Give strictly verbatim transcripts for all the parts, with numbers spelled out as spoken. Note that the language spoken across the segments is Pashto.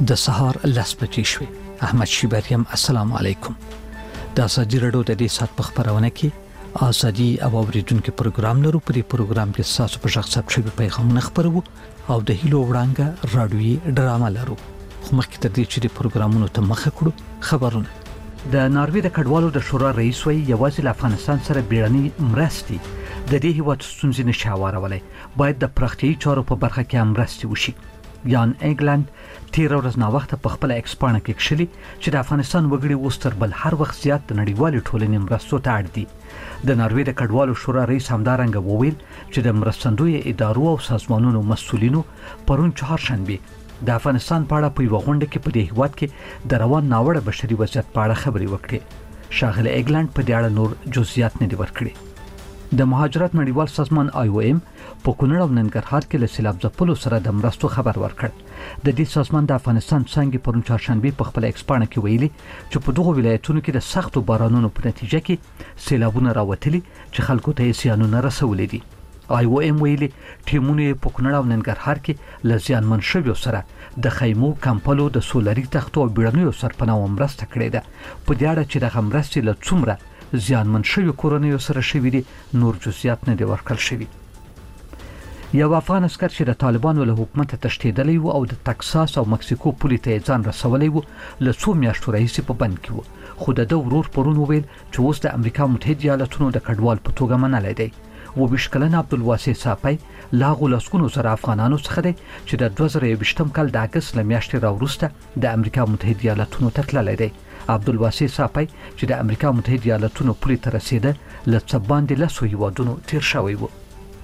د سهار لس بجې شوې. احمد شیبریم السلام علیکم. د ازادي رادیو د دې سات په خبرونه کې ازادي او اوریدونکو پروګرام لرو. په دې پروګرام کې تاسو په شخص ثبت شوی پیغامونه خبرو او د هیلو وړاندې رادیوي ډرامه لرو. خو مخکې تر دې چې د پروګرامونو ته مخه کړو خبرونه. د ناروې د کډوالو د شورا رئیس وی یوازې له افغانستان سره بیړني مرستي د دې هیواد ستونزې نشي هوارولای. باید د پراختیایي چارو په برخه کې هم مرستي وشي. یان انګلند تیر ورځ نا وخت په خپل ایکسپانه کې کښلي چې د افغانستان وګړي اوس تر بل هر وخت زیات د نړیوالې ټولنې مرستو ته اړ دي. د ناروې د کډوالو شورا رئیس همدارنګه وویل چې د مرستندوی ادارو او سازمانونو مسؤلینو پرون چهارشنبه د افغانستان په اړه په یو غونډه کې په دې هیواد کې د روان ناوړه بشري وضعیت په اړه خبرې وکړې. شاغله ایګلند په دې اړه نور جزئیات نه دی ورکړي. د مهاجرت نړیوال سازمان آی او ایم په کونړ او ننګرهار کې له سیلاب ځپلو سره د مرستو خبر ورکړ. د دې سازمان د افغانستان څنګه پرون چهارشنبه په خپل ایکسپانه کې ویلي چې په دغه ولایتونو کې د سختو بارانونو په نتیجه کې سیلابونه راوتلي چې خلکو ته یې زیانونه رسولي دي. آی او ایم ویلي ټیمونه په کونړ او ننګرهار کې له زیانمن شویو سره د خیمو کمپلو د سولري تختو او بیړنیو سرپناه مرسته کړې ده. په دې اړه چې د مرستې له څومره زیانمن شویو کورنیو سره شوي دي نور جزئیات نه دي ورکړل شوي. یو افغان عسکر چې د طالبانو له حکومت تښتېدلی و او د تکساس او مکسیکو پولې ته ځان رسولی و له څو میاشتو راهیسې په بند کې و. خو د ده ورور پرون وویل چې اوس د امریکا متحده ایالتونو د کډوال په توګه منلی دی. و بیش کلن عبدالواسع صافی لاغو لسکونو سره افغانانو څخه دی چې د دوه زره یوویشتم کال د اګست له میاشتې راوروسته د امریکا متحده ایالتونو ته تللی دی. عبدالواسع صافی چې د امریکا متحده ایالتونو پولې ته رسېده له څه باندې لسو هیوادونو تیر شوی و.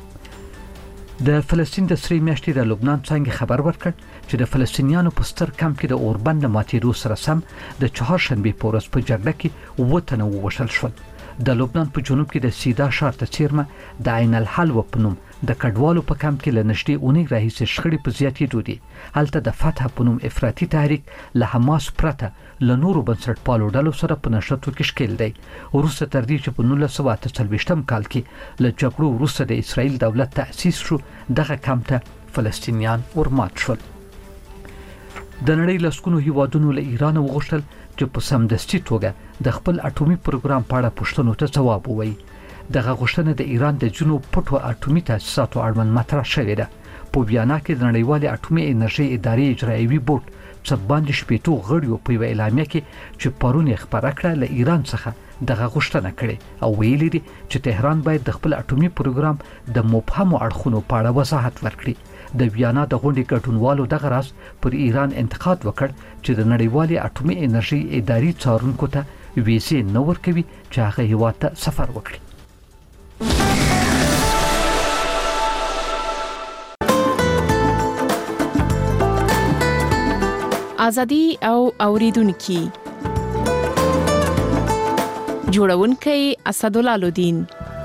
د فلسطین د سرې میاشتې د لبنان څنګه خبر ورکړ چې د فلسطینیانو په ستر کمپ کې د اوربند ماتېدو سره سم د چهارشنبې په ورځ په جګړه کې اووه تنه ووژل شول. د لبنان په جنوب کې د سیدا ښار ته څیرمه د عین الحلوه په نوم د کډوالو په کمپ کې له نږدې اونۍ راهیسې شخړې په زیاتېدو دي. هلته د فتح په نوم افراطي تحریک له حماس پرته له نورو بنسټپالو ډلو سره په نښتو کې ښکېل دی. وروسته تر دې چې په نولس سوه اته څلوېښتم کال کې له جګړو وروسته د اسرائیل دولت تأسیس شو دغه کمپ ته فلسطینیان ورمات شول. د نړۍ لسګونو هیوادونو له ایران وغوښتل چې په سمدستي توګه د خپل اټومي پروګرام په اړه پوښتنو ته ځواب ووایي. دغه غوښتنه د ایران د ځینو پټو اټومي تاسیساتو اړوند مطرح شوې ده. په بیانیه کې د نړیوالې اټومي انرژۍ ادارې اجرایوي بورډ څه باندې شپېتو غړیو په یوه اعلامیه کې چې پرون یې خپره کړه له ایران څخه دغه غوښتنه کړې او ویلي دي چې تهران باید د خپل اټومي پروګرام د مبهمو اړخونو په اړه وضاحت ورکړي. د ویانا د غونډې ګډونوالو دغه راز پر ایران انتقاد وکړ چې د نړیوالې اټومي انرژۍ ادارې څارونکو ته ویزې نه ورکوي چې هغه هیواد ته سفر وکړي. ازادي او اوریدونکو جوړونکي اسدالله لودین.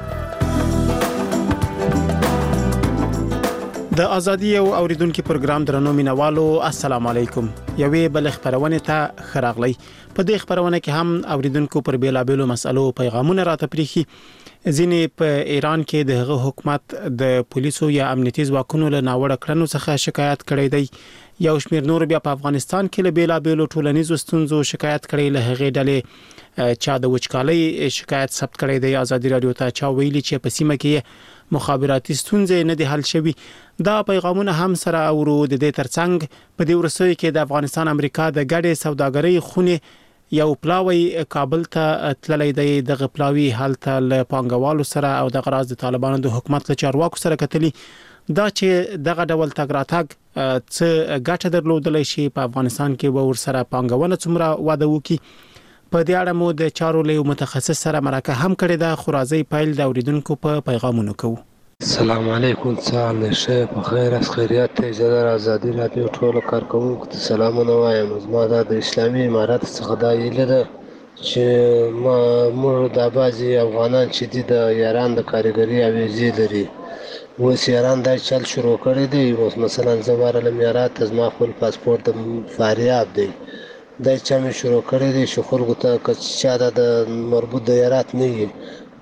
د ازادي او اوریدونکو پروګرام درنو مینوالو السلام علیکم. یوې بل خبرونه ته خراغلی. په دې خبرونه کې هم اوریدونکو پر بیلابېلو مسالو پیغامونه راته پریخي. ځینې په ایران کې د هغه حکومت د پولیسو یا امنیتي ځواکونو له ناوړه کړنو څخه شکایت کړی دی. یو شمېر نور بیا په افغانستان کې له بیلابېلو ټولنیزو ستونزو شکایت کړی. له هغې ډلې چا د وچکالۍ شکایت ثبت کړی دی. ازادي رادیو ته چا ویلي چې په سیمه کې مخابراتي ستونزې نه دي حل شوي. دا پیغامونه هم سره اورو. د دې ترڅنګ په دې ورسوي کې د افغانستان امریکا د ګډې سوداګرۍ خونې یو پلاوی کابل ته تللی دی. دغه پلاوی هلته له پانګوالو سره او د غراض د طالبانو د حکومت له چارواکو سره کتلی. دا چې دغه ډول تګ راتګ څه ګټه درلودلی شي په افغانستان کې به ورسره پانګونه څومره واده وکړي. په دې اړه مو د چارو له متخصص سره مرکه هم کړې ده. خو راځئ پیل د اوریدونکو په پیغامونو کوو. السلام علیکم. سهار شه په خیر اس خیریت ته زړه ازادي رادیو ټول کارکونکو ته سلامونه وایم. زما د اسلامي امارات څخه دا ایله ده چې ما موږ د بازي افغانان چې د ایران د کاریګری اویزې لري اوس ایران دا چل شروع کړی دی. اوس مثلا زماره لمیرات زما خپل پاسپورت فاریاب دی دا چې مې شروع کړی دی چې خلکو ته چې د مربوط د ایرات نه وي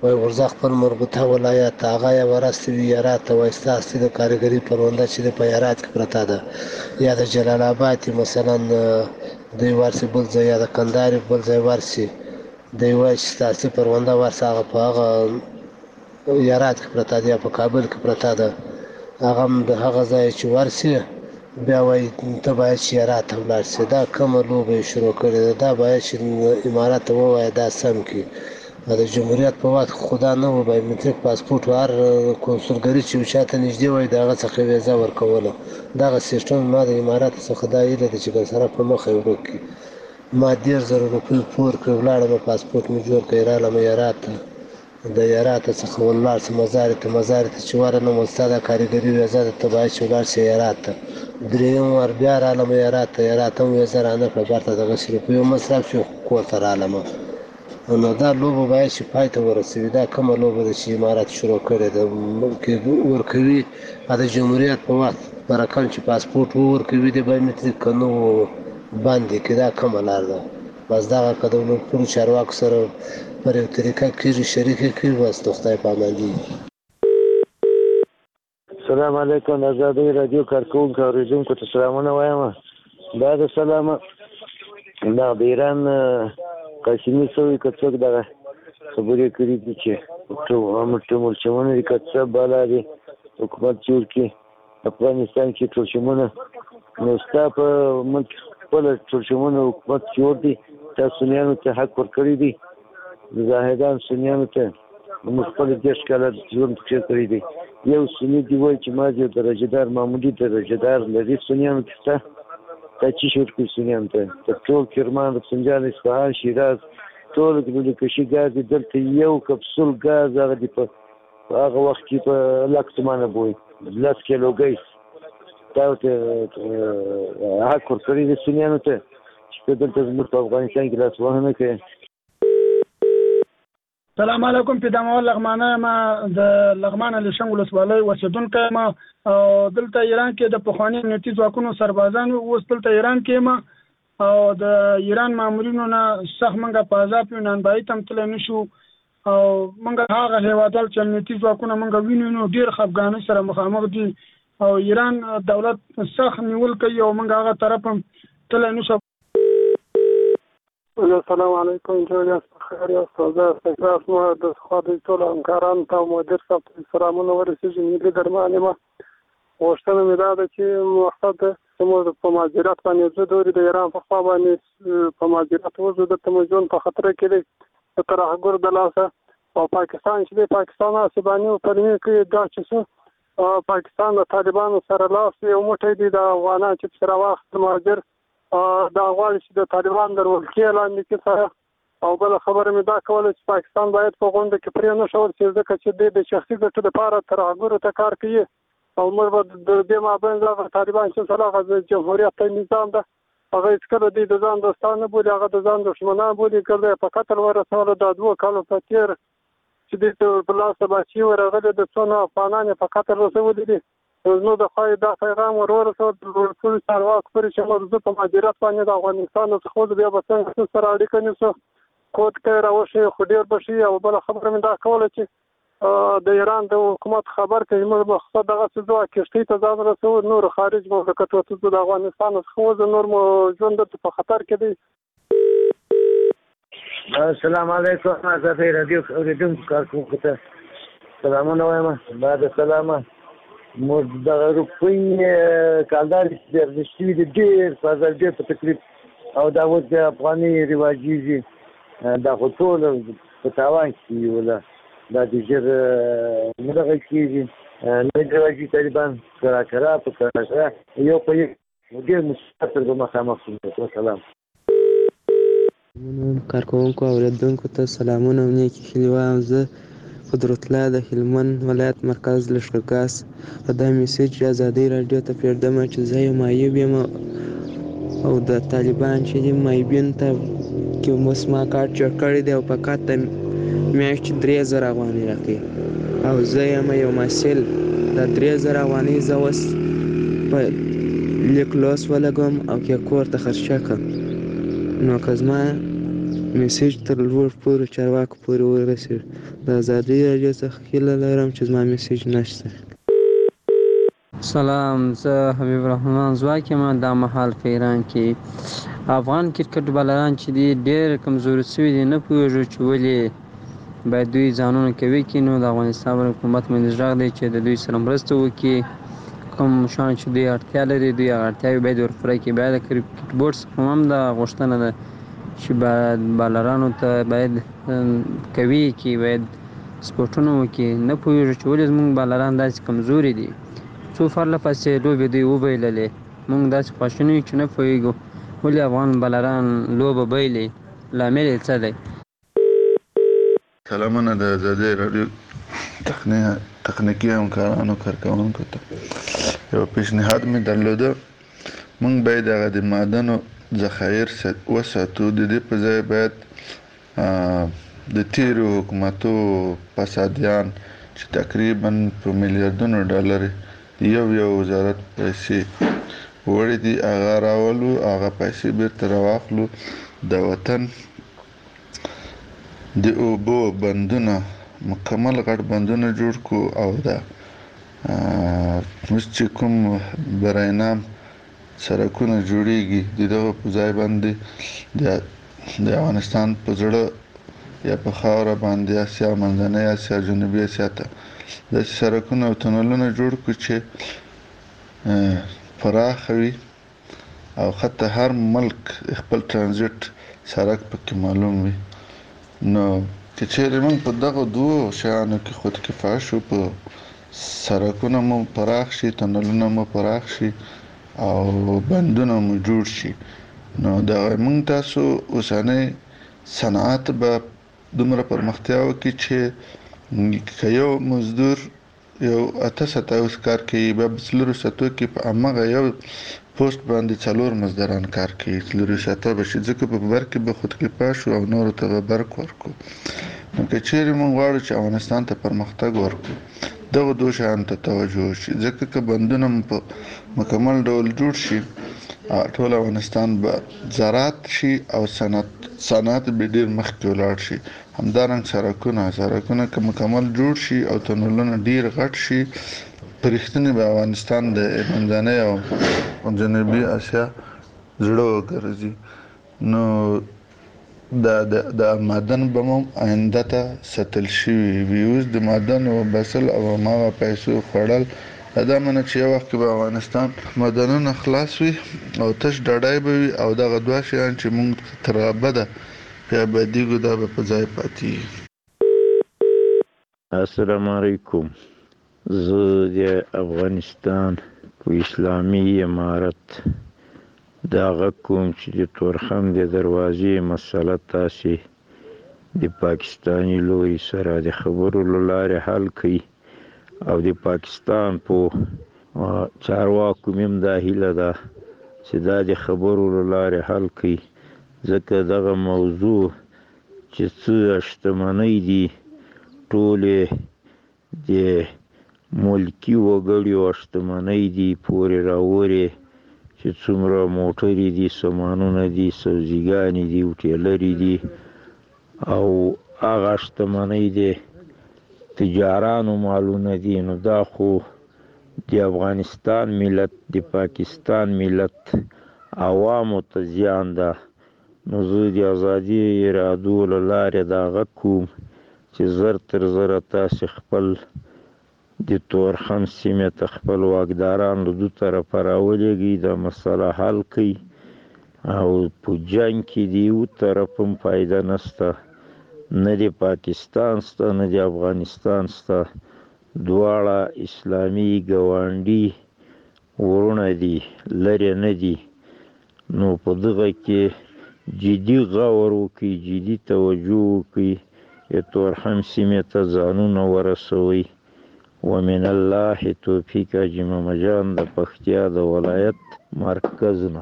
وای ورزه خپل مربوطه ولایت هغه یې ورستې وي هرات ته وایي ستاسې د کارګري پرونده چې د په هرات کې پرته ده یا د جلال آباد مثلا دوی ورسي بل ځای یا د کندهار بل ځای ورسي دوی وایي چې ستاسې پرونده ورسه هغه په هغه هرات کې پرته ده یا په کابل کې پرته ده هغه هم د هغه ځای چې ورسي بیا وایي ته باید چې هرات ته ولاړ شې دا کومه لوبه یې شروع کړې ده دا باید چې امارات ته ووایه دا سم کړي د جمهوریت په وخت خدا نه و بایومټریک پاسپورت هر کنسولګري چې چاته نږدې وای د هغه څخه ویزه ورکوله دغه سیستم ما د امارات څخه دا هیله ده چې ګلسره په مخه یې ورک کړي ما دېرش زره روپۍ پور کړې ولاړم پاسپورت مې جوړ کړی رالم هرات ته د هرات څخه ولاړ شم مزارې ته مزارې ته چې ورنم ستا دا کارګري ویزه ده ته باید چې ولاړ شې هرات ته درېیم وار بیا رالم هرات ته هرات هم ویزه رانه کړه بېرته دغسې روپیو مصرف شو کور ته رالم نو دا لوبه باید چې پای ته ورسوي دا کومه لوبه ده چې امارات شروع کړې ده ورکوي د جمهوریت په وخت په رقم چې پاسپورت ورکوي د بایومټریک که نه بند یې کړي دا کومه لار ده بس دغه که د ټولو چارواکو سره پر یو طریقه کېږي شریک یې کړي بس د خدای په امان دي السلام علیکم ازادۍ راډیو کارکوونکو اورېدونکو ته سلامونه وایم دا د سلامه دا د ایران قاسمي سوی که څوک دغه خبرې کړي دي چې ټولچمونه دي که څه بالا دي حکومت جوړ کړي افغانستان کې ټولچمونه نو ستا په ملک خپله ټولچمونه حکومت جوړ دي تا سنیانو ته حق ورکړی دي زاهدان سنیانو ته موږ خپل دېرش کاله ژوند پکې کړی دی یو سني دي وایي چې ما یو درجه دار معمولي درجه دار لري سنیانو کې شته تا چی شروع کړي سنیانو ته تر ټول کرمان رفسنجان اصفهان شیراز ټول لوکشي ګاز دي دلته یو کپسول ګاز هغه دي په هغه وخت کې په لک تومانه بوي لس کیلو ګیس تا ورته حق ورکړی دی سنیانو ته چې دلته زموږ په افغانستان کې لاسوهنه کوي سلام علیکم پیدامول لغمانه ما د لغمانه لشنګ ولسوالۍ اوسیدونکی ما دلته ایران کې د پخواني امنیتي ځواکونو سربازانو اوس دلته ایران کې ما او د ایران مامورینو نه سخت منګه په عذاب یو نانبایي ته هم تللی نه شو او منګه هغه هېوادوال چې امنیتي ځواکونه منګه وینو نو ډېر خفګانۍ سره مخامخ دي او ایران دولت سخت نیول کوي او منګه هغه طرف هم تللی نه شو السلام علیکم جوړ خیر یا استاد استقرار مو د خو د ټول همکارانو ته مدیر صاحب سلامونه ورسېږي ملي درمانه ما وشتنه مې دا ده چې مقصد زموږ په ماجرات باندې زه دوی د ایران په خوا باندې په ماجرات وزو د تمجون په خطر کې دی تر هغه د لاسه او پاکستان چې د پاکستان اسباني او پرمې کې دا چې پاکستان د طالبانو سره لاس یو موټی دی د افغانانو چې سره واخت ماجر دا غواړي چې د طالبان د ولکې لاندې کې سره او بل خبره مې دا کوله چې پاکستان باید په غونډه کې پرې نه شول چې ځکه چې د شخصي ګټو لپاره تر هغه ته کار کوي او موږ به د دې مابین د طالبان چې سره غږ جمهوریت نظام ده هغه څکره د ځان دوستانه بولي هغه د ځان دښمنان بولي کړي په قتل ورسول د دوه کالو په تیر چې د بلاسه بچي ورغله د څونه افغانان په قتل رسول دي نو د خای دا پیغام ورور سره د ټول چارواکو پر چې موږ په مدیریت باندې د افغانستان څخه بیا به څنګه سره اړیکه نیسو کوټ کې راوشي خو ډیر بشي او بل خبره مې دا کوله چې د ایران د حکومت خبر کوي موږ مخصوص دغه څه ځوا کېشتي ته ځان رسو نور خارج مملکتو ته د افغانستان څخه نور مو ژوند په خطر کې دی السلام علیکم ازادۍ راډیو اوریدونکو کارکوونکو ته سلامونه وایم بعد سلامه مو د روپۍ کالدار چې رښتینی دي ډېر فضل ډېر په تکلیف او دا اوس د افغاني رواجیږي دا خو ټول په تاوان کې ولا دا د ژر نه دغه کېږي نه رواجي طالبان کرا کرا په کرا کرا یو په یو ډېر مستقر به مخامخ شو سلام کارکوونکو اوریدونکو ته سلامونه او نیکې هیلې وایم زه قدرت الله د هلمند ولایت مرکز لښکرګاه په دا میسج ازادۍ راډیو ته پرېږدم چې زه یو معیوب یم او د طالبان چې دي معیوبینو ته کې اوس ما کارت جوړ کړی دی او په کارت ته میاشتې درې زره افغانۍ راکوي او زه یم یو محصل دا درې زره افغانۍ زه اوس په لیک لوست ولګوم او کې کور ته خرچه کړم نو که زما میسیج تر لوړ پورې چارواکو پورې ورسېږي. د ازادۍ راډیو څخه هیله لرم چې زما میسیج نشته. سلام، زه حبیب الرحمن ځواک یم. دا مهال په ایران کې افغان کرکټ بالران چې دي ډېر کمزوري شوي دي، نه پوهېږو چې ولې باید دوی ځانونه قوي کړي. نو د افغانستان حکومت باندې غږ دی چې د دوی سره مرسته وکړي. کوم شیان چې دوی اړتیا لري دوی هغه اړتیاوې باید ورپوره کړي. بیا د کرکټ بورډ څخه هم دا غوښتنه ده چې باید بالرانو ته باید قوي کړي، باید سپورټونه وکړي. نه پوهېږو چې ولې زموږ بالران داسې کمزوري دي. څو پرله پسې لوبې دوی وبایللې، موږ داسې خواشیني یو چې نه پوهېږو ولې افغان بالران لوبه بایلي، لامل یې څه دی. سلامونه د ازادۍ راډیو تخنیکي همکارانو کارکوونکو ته. یو پیشنهاد مې درلوده، موږ باید هغه د معدنو ذخایر وساتو. د دې په ځای باید د تیرو حکومتو فسادیان چې تقریبا په میلیاردونو ډالر یو یو وزارت پیسې وړي دي هغه راولو، هغه پیسې بیرته راواخلو، د وطن د اوبو بندونه مکمل غټ بندونه جوړ کو، او دا اوس چې کوم براینام سړکونه جوړیږي د دغه په ځای باندې د افغانستان په زړه یا په خاوره باندې اسیا، منځنۍ اسیا، جنوبي اسیا ته داسې سړکونه او تونلونه جوړ کړو چې پراخ وي او حتی هر ملک خپل ترانزیت سړک پکې معلوم وي. نو که چیرې موږ په دغه دوو شیانو کې خود کفایه شو، په سړکونه مو پراخ شي، تونلونه مو پراخ شي او بندونه مو جوړ شي، نو دا موږ تاسو اوسنۍ صنعت به دومره پرمختیا وکړي چې که یو مزدور یو اته ساعته اوس کار کوي، بیا په څلورو ساعتو کې په هماغه یو پوسټ باندې څلور مزدوران کار کوي، څلورو ساعته به شي، ځکه په برق کې به خود کفایه شو او نورو ته به برق ورکړو. نو که چیرې موږ غواړو چې افغانستان ته پرمختګ ورکړو، دغه دوه شیانو ته توجه وشي، ځکه که بندونه په مکمل ډول جوړ شي ټول افغانستان به زراعت شي او صنعت صنعت به ډېر مخکې ولاړ شي. همدارنګ سړکونه سړکونه که مکمل جوړ شي او تونلونه ډېر غټ شي، په رښتینې به افغانستان د منځنۍ او جنوبي اسیا زړه وګرځي. نو دا د معدن به مو آینده ته ساتل شوي وي. اوس د معدن وباسل او هماغه پیسو خوړل دا منه چې یو وخت کې به افغانستان معدنونه خلاص وي او تش ډاډی به وي، او دغه دوه شیان چې موږ تر ابده په ابدیږو دا به په ځای پاتې. السلام علیکم. زه د افغانستان په اسلامي امارت دا غږ کوم چې د تورخم د دروازې مسله تاسې د پاکستاني لوري سره د خبرو له لارې حل کړئ، او د پاکستان په چارواکو مې هم دا هیله ده چې دا د خبرو له لارې حل کړي، ځکه دغه موضوع چې څه شتمنۍ دي ټولې د ملکي وګړو شتمنۍ دي پورې راوړې، چې څومره موټرې دي، سامانونه دي، سبزیګانې دي، هوټلرې دي، او هغه شتمنۍ دي تجارانو مالونه دي. نو دا خو د افغانستان ملت د پاکستان ملت عوامو ته زیان ده. نو زه د ازادي رادیو له لارې دا غږ کوم چې زر تر زره تاسې خپل د تورخم سیمې ته خپل واکداران له دو طرفه راولېږئ، دا مسله حل کړئ، او په جنګ کې د یو طرف هم فایده نشته، نه د پاکستان سته نه د افغانستان سته، دواړه اسلامي ګاونډي ورونه دي، لرې نه دي. نو په دغه کې جدي غور وکړئ، جدي توجه وکړئ، د تورخم سیمې ته ځانونه ورسوئ. ومن الله توفیق. حاجي محمد جان د پکتیا د ولایت مرکز نه.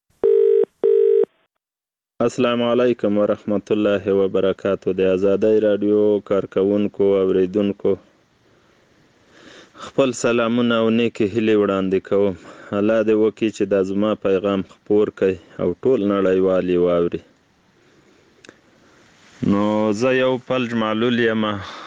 السلام علیکم ورحمت الله وبرکاتو. د ازادۍ راډیو کارکونکو اوریدونکو خپل سلامونه او نیکې هیلې وړاندې کوم. الله دې وکړي چې دا زما پیغام خپور کړي او ټول نړیوال یې واوري. نو زه یو فلج معلول یم،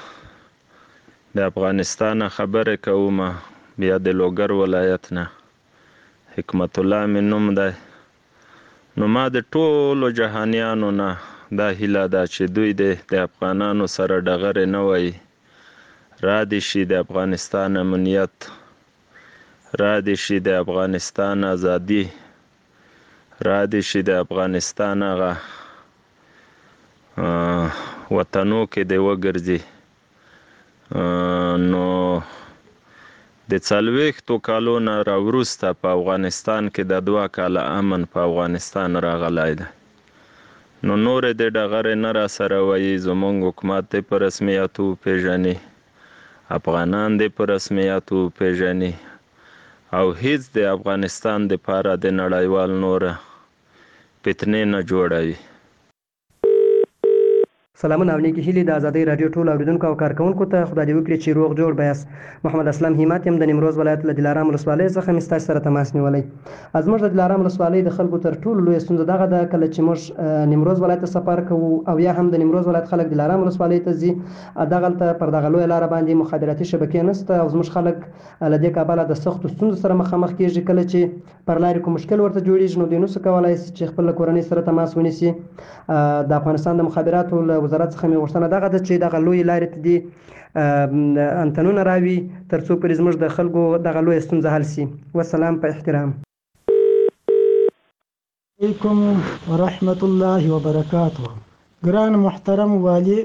د افغانستان خبرې کوم، بیا د لوګر ولایت نه. حکمت الله مې نوم دی. نو ما د ټولو جهانیانو نه دا هیله ده چې دوی د افغانانو سره ډغرې نه وایي، را دې شي د افغانستان امنیت، را دې شي د افغانستان ازادي، را دې شي د افغانستان هغه وطنو کې دې وګرځي. نو د څلوېښتو کالو نه راوروسته په افغانستان کې د دوه کاله امن په افغانستان راغلی دی. نو نورې د ډغرې نه را سره وایي، زموږ حکومت دې په رسمیاتو وپېژني، افغانان دې په رسمیاتو وپېژني، او هیڅ د افغانستان دپاره د نړیوال نوره فتنې نه جوړوي. سلامونه او نیکی هیلې د ازادۍ راډیو ټولو اورېدونکو او کارکوونکو ته خدای دې وکړي چې روغ جوړ بیاست. محمد اسلم همت یم د نیمروز ولایت له دلارام ولسوالۍ څخه مې ستاسو سره تماس نیولی. زموږ د دلارام ولسوالۍ د خلکو تر ټولو لویه ستونزه دغه ده، کله چې موږ نیمروز ولایت ته سفر کوو او یا هم د نیمروز ولایت خلک دلارام ولسوالۍ ته ځي، دغلته پر دغه لویه لاره باندې مخابراتي شبکې نشته او زموږ خلک له دې کبله د سختو ستونزو سره مخامخ کېږي. کله چې پر لارې کوم مشکل ورته جوړېږي نو دوی نشي کولی چې خپل له کورنۍ سره تماس ونیسي. د افغانستان د مخابراتو له وزارت څخه مې غوښتنه دغه ده چې دغه لویې لارې ته دې انتنونه راوي تر څو پرې زموږ د خلکو دغه لویه ستونزه حل شي. والسلام په احترام. علیکم ورحمت الله وبرکاته. ګران محترم والی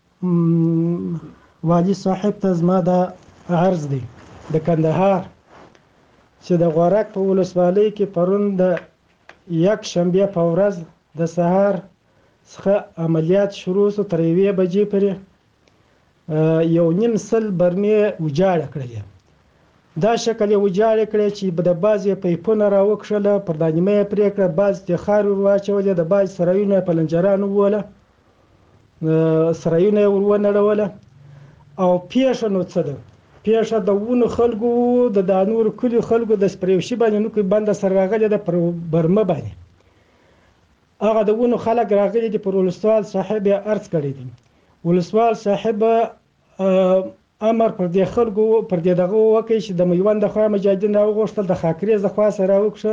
والی صاحب ته زما دا عرض دی د کندهار چې د غورک په ولسوالۍ کې پرون د یک شنبه په ورځ د سهار څخه عملیات شروع شو، تر یوې بجې پورې یو نیم سل برمې وجاړه کړلې. دا شکل یې وجاړه کړې چې د بعضې پیپونه راوکښله، پر دا نیمه یې پرې کړه، بعض د خاورې ور واچولې، د بعض سرایونه یې په لنجرانو ووله، سرایونه یې ور ونړوله. او پیښه نو څه ده؟ پیښه د ونو خلکو د دا نورو کلیو خلکو د سپریوشي باندې نوکې بنده سره راغلې ده پر برمه باندې. هغه د ونو خلک راغلي دي، پر ولسوال صاحب یې عرض کړی دی. ولسوال صاحب امر پر دې خلکو پر دې دغه وکړي چې د میوند د خوا مجاهدین راوغوښتل، د خاکریز د خوا سره راوکښه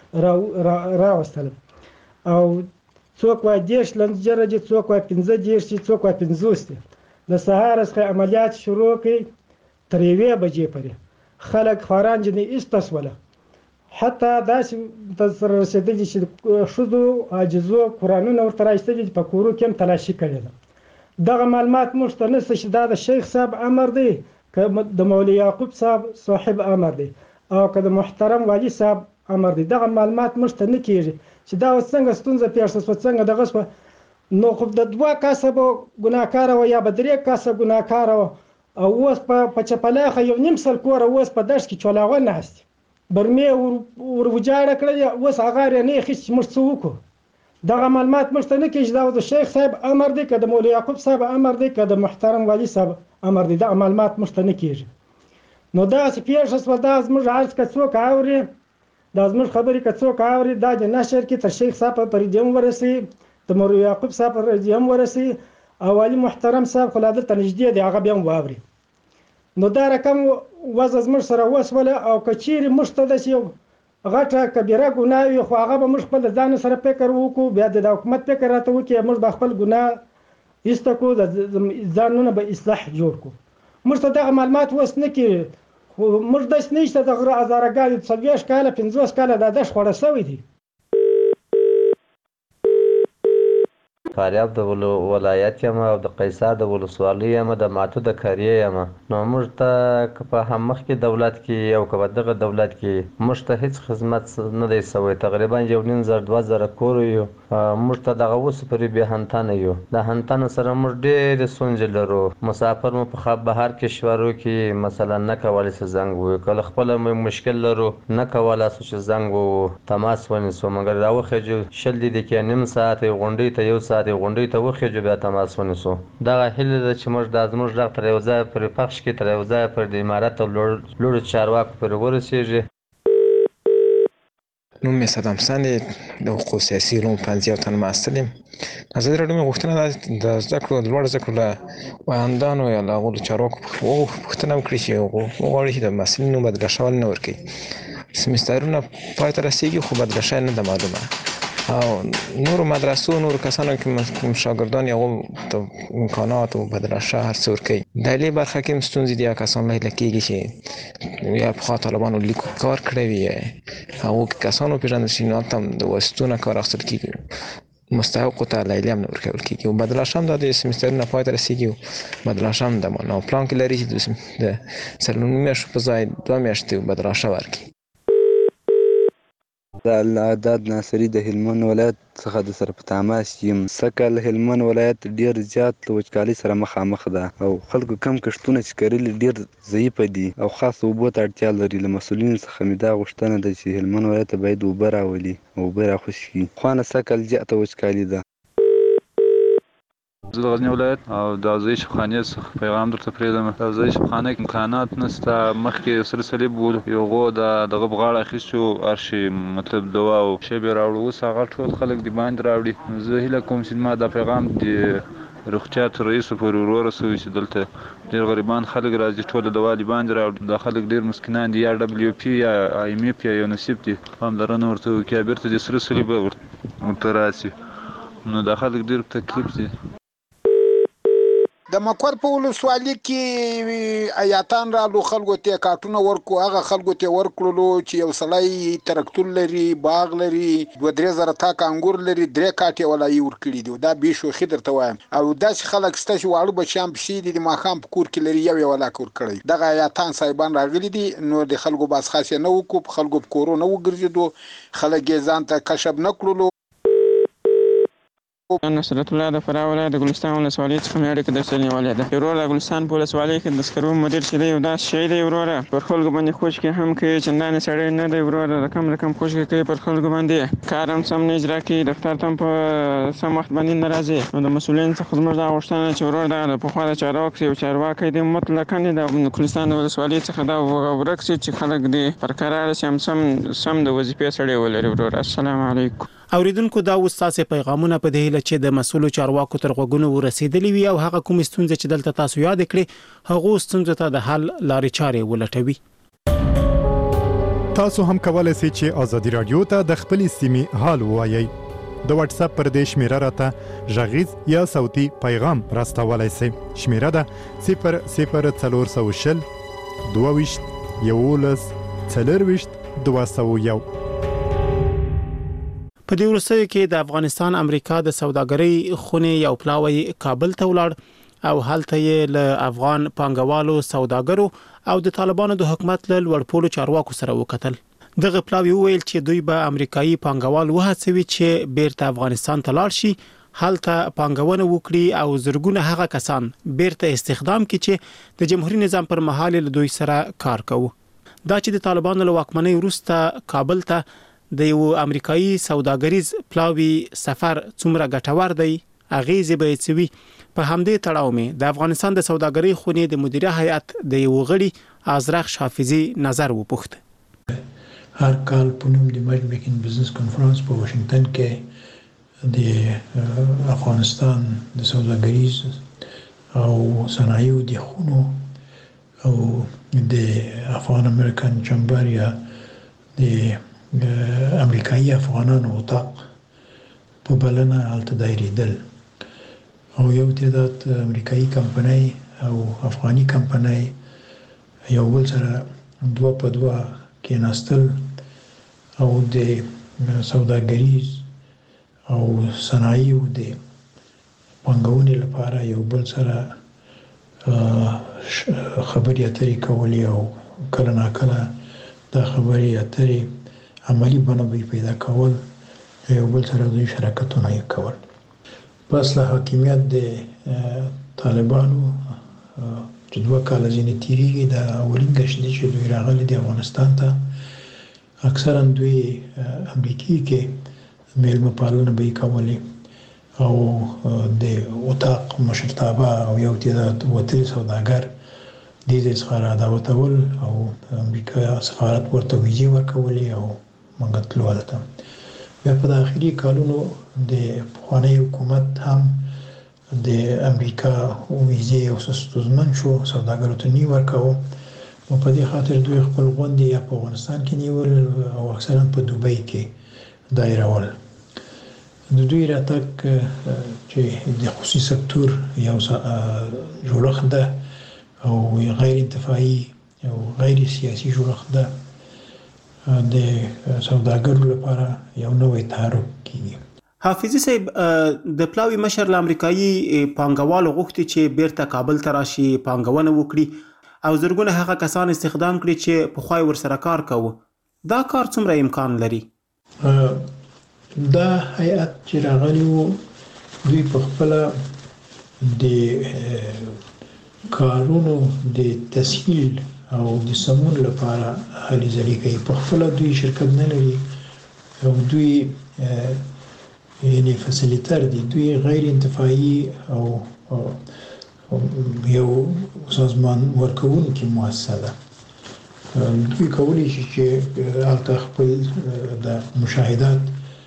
راوستل، او څوک وایي دېرش لنجره دي، څوک وایي پنځه دېرش دي، څوک وایي پنځوس دي. د سهار څخه عملیات شروع کړي تر یوې بجې پورې خلک خواران جنې ایسته شوله. حتی داسې ته سره رسېدلي چې ښځو عاجزو قرآنونه ورته رایستلي دي، په کورو کې هم تلاشي کړې ده. دغه معلومات موږ ته نشته چې دا د شیخ صاحب امر دی که د مولوي یعقوب صاحب صاحب امر دی او که د محترم والي صاحب امر دی. دغه معلومات موږ ته نه کېږي چې دا اوس څنګه ستونزه پېښه شوه، څنګه دغه شوه. نو خو د دوه کسه به ګناهکاره وه یا به درې کسه ګناهکاره وه، او اوس په چپلاخه یو نیم سل کوره اوس په دشت کې چولاغه ناست دي، برمې ور وجاړه کړلې، اوس هغه رانه اخیست چې موږ څه وکړو. دغه معلومات موږ ته نه کېږي دا د شیخ صاحب امر دی که د مولوي یعقوب صاحب امر دی که د محترم والي صاحب امر دی. دغه معلومات موږ ته نه کېږي. نو داسې پېښه شوه، دا زموږ عرض که څوک اوري، دا زموږ خبرې که څوک اوري، دا د نشر کې تر شیخ صاحب په دې هم ورسوي، د مولوي یعقوب صاحب په دې هم ورسوي، او والي محترم صاحب خو لا دلته نږدې دی، هغه بیا هم واوري. نو دا رقم وضع زموږ سره وسوله، او که چیرې موږ ته داسې یو غټه کبیره ګناه وي، خو هغه به موږ خپل د ځان سره فکر وکړو، بیا د حکومت فکر راته وکړي، موږ به خپل ګناه ایسته کړو، د ځانونه به اصلاح جوړ کړو. موږ ته دغه معلومات اوس نه کېږي، خو موږ داسې نه چې د غره هزارهګانې څلوېښت کاله پنځوس کاله دا دشت خوړه شوی دی. فاریاب د ولایت یم او د قیصار د ولسوالۍ یم، د ماتو د قریې یم. نو موږ ته که په هم مخکې دولت کې او که په دغه دولت کې موږ ته هېڅ خدمت نه دی شوی. تقریبا یو نیم زر دوه زره کور یو، موږ ته دغه اوس پورې بې هنتنه یو. د هنتنو سره موږ ډېرې ستونزې لرو. مسافر مو په بهر کشورو کې مثلا نه کولی چې زنګ ووهو، که له خپله مو مشکل لرو نه کولی شو چې زنګ ووهو تماس ونیسو، مګر راوخېږو شل دقیقې نیم ساعت غونډۍ ته یو ساعت غونډۍ ته وخېږو بیا تماس ونیسو. دغه هیله ده چې موږ دا زموږ غږ تر یو ځایه پورې پخش کړي، تر یو ځایه پورې د امارت او لوړو چارواکو پورې ورسېږي. نوم مې صدام حسن دی، د حقوقو سیاسي علومو پوهنځي یو تن محصل یم. ازادي راډیو مې غوښتنه ده د زده کړو د لوړو زده کړو له ویاندانو یا له هغو له چارواکو پوښتنه وکړي چې وغواړي چې د محصلینو بدله شول نه ورکوي. سمسترونه پای ته رسېږي خو بدله شوی نه ده معلومه، او نورو مدرسو نورو کسانو که شاګردان یا هغو ته امکانات او بدله شوی هر څه ورکوي. د علمي برخه کې هم ستونزې دي، کسان لیدل کېږي چې یا پخوا طالبانو لیک کار کړی وي، هغو کسانو وپېژندل شي نو هلته هم د واسطو نه کار اخیستل کېږي، مستحقو ته لیلیه هم نه ورکول کېږي. او بدله شوی هم دا د سمسترونه پای ته رسېږي او بدله شوی هم د نو پلان کې لري چې د څلورو میاشتو په ځای دوه میاشتې بدله شوی ورکړي. د العداد ناصري د هلمند ولایت څخه د سره په تماس یم. سږکال هلمند ولایت ډیر زیات له وچکالۍ سره مخامخ ده او خلکو کم کښتونه چې کرلي ډیر ضعیفه دي او خاص اوبو ته اړتیا لري. له مسؤلینو څخه مې دا غوښتنه ده چې هلمند ولایت ته باید اوبه راولي او اوبه راخوشي کړي. خوانه سږکال زیاته وچکالي ده. زه د غزني ولایت او د اوزې شفخانې څخه پیغام درته پرېږدم. د اوزې شفخانه کې امکانات نشته. مخکې سره صلیب و، یو هغو د دغه په غاړه اخیستي وو هر شي مطلب دوا او شی به یې راوړو. اوس هغه ټول خلک د باندې راوړي. زه هیله کوم چې ما دا پیغام د روغتیا تر رئیسو پورې ور ورسوي چې دلته ډېر غریبان خلک راځي، ټول د دوا د باندې راوړي. دا خلک ډېر مسکینان دي، یا ډبلیو پي یا آی ایم اف یا یونیسف دي، پاملرنه ورته وکړي، بیرته د سره صلیب ورته راسي. نو دا خلک ډېر تکلیف دي. د مکور په ولسوالۍ کې آیاتان رالو، خلکو ته کارتونه ورکو. هغه خلکو ته ورکړلو چې یو سړی ترکتور لري، باغ لري، دوه درې زره تاک انګور لري، درې کاټې ولایي ورکړي دي. دا بې شوخي درته وایم. او داسې خلک شته چې واړه بچیان پسې دي، د ماښام په کور کې لري، یو یو ولاک ورکړی. دغه آیاتان صاحبان راغلي دي، نو د خلکو باس خاصې نه وکړو، په خلکو په کورو نه وګرځېدو، خلک یې ځان ته کشف نه کړلو. نصرت الله د فراه ولایت د ګلستان ولسوالۍ څخه مې اړیکه درسره نیولې ده. وروره د ګلستان په ولسوالۍ کې د سکرو مدیر چې دی یو داسې شی دی وروره، پر خلکو باندې خوشکې هم کوي، چندانې سړی نه دی وروره، رقم رقم خوشکې کوي پر خلکو باندې، کار هم سم نه اجرا کوي، دفتر ته هم په سم وخت باندې نه راځي. نو د مسؤلینو څخه زموږ دا غوښتنه چې وروره دغه د پخوا د چارواکو یو چارواکی دی مطلقاً د ګلستان د ولسوالۍ څخه دا ورک شي چې خلک دې پر قرار شي، هم سم سم د وظیفې سړی ولري وروره. السلام علیکم. اوریدونکو دا وستاسو پیغامونه په دې هیله چې د مسؤلو چارواکو تر غوږونو ورسېدلی وي او هغه کوم ستونزې چې دلته تاسو یاد کړئ هغه ستونزې ته د حل لارې چارې ولټوي. تاسو هم کولای شئ چې ازادي رادیو ته د خپل سیمې حال ووایي. د واتس اپ پر دې شمیره راته ژغیز یا صوتي پیغام راستولای شئ. شمیره ده صفر صفر څلور سوه شل دوه ویشت یولس څلور ویشت دوه سوه یو. په دې وروستیو کې د افغانستان امریکا د سوداګرۍ خونې یو پلاوی کابل ته ولاړ او هلته یې له افغان پانګوالو، سوداګرو او د طالبانو د حکومت له لوړپوړو چارواکو سره وکتل. دغه پلاوی ویل چې دوی به امریکایي پانګوال وهڅوي چې بیرته افغانستان ته لاړ شي، هلته پانګونه وکړي او زرګونه هغه کسان بیرته استخدام کړي چې د جمهوریت نظام پر مهال له دوی سره کار کوي. دا چې د طالبانو له واکمنۍ وروسته کابل ته د یو امریکایي سوداګریز پلاوی سفر څومره ګټور دی، اغیزې به یې وي. په همدې تړاو مې د افغانستان د سوداګرۍ خونې د مدیره هیئت د یو غړي ازرخ حافظي نظر وپوښت. هر کال په نوم د مج میکینګ بزنس کانفرنس په واشنگټن کې د افغانستان د سوداګریز او صنایعو د خونو او د افغان امریکن چمبر یا د امریکایي افغانانو اتاق په بلنه هلته دایریدل او یو تعداد امریکایي کمپنۍ او افغاني کمپنۍ یو بل سره دوه په دوه کېناستل او د سوداګریز او صنایعو د پانګونې لپاره یو بل سره خبرې اترې کولې او کله ناکله دا خبرې اترې عملی بڼه به پیدا کول، یو بل سره دوی شراکتونه یې کول. پس له حاکمیت د طالبانو چې دوه کاله ځینې تېرېږي، د اولین ګشت دی چې دوی راغلي دي افغانستان ته، اکثرا دوی امریکې کې میلمه پالنه به یې کولې او د اتاق مشرتابه او یو تعداد وتلي سوداګر دې ځای څخه را دعوتول او امریکا سفارت ورته ویزې ورکولې او موږ تلو هلته. بیا په داخلي کالونو د پخواني حکومت هم د امریکا ویزې او ستونزمن شو، سوداګرو ته نه ورکاوه. نو په دې خاطر دوی خپل غونډې یا په افغانستان کې نیول او اکثرا په دوبۍ کې دایرول. د دوی راتګ چې د خصوصي سکتور یو جوړښت ده او غیر انتفاعي او غیر سیاسي جوړښت ده، د سوداګرو لپاره یو نوی تحرک کیږي. حافظي صاحب، د پلاوي مشر له امریکایي پانګوالو غوښتي چې بیرته کابل ته راشي، پانګونه وکړي او زرګونه هغه کسان استخدام کړي چې پخوای ورسره کار کوه. دا کار څومره امکان لري؟ دا هیئت چې راغلی وو دوی په خپله د کارونو د تسهیل او د سمون لپاره هلې ځلې کوي. په خپله دوی شرکت نه لري او دوی یعنی فسیلیتر دي، دوی غیر انتفاعي او یو سازمان ورکوونکې مؤسسه ده. دوی کولی شي چې هلته خپل د مشاهدات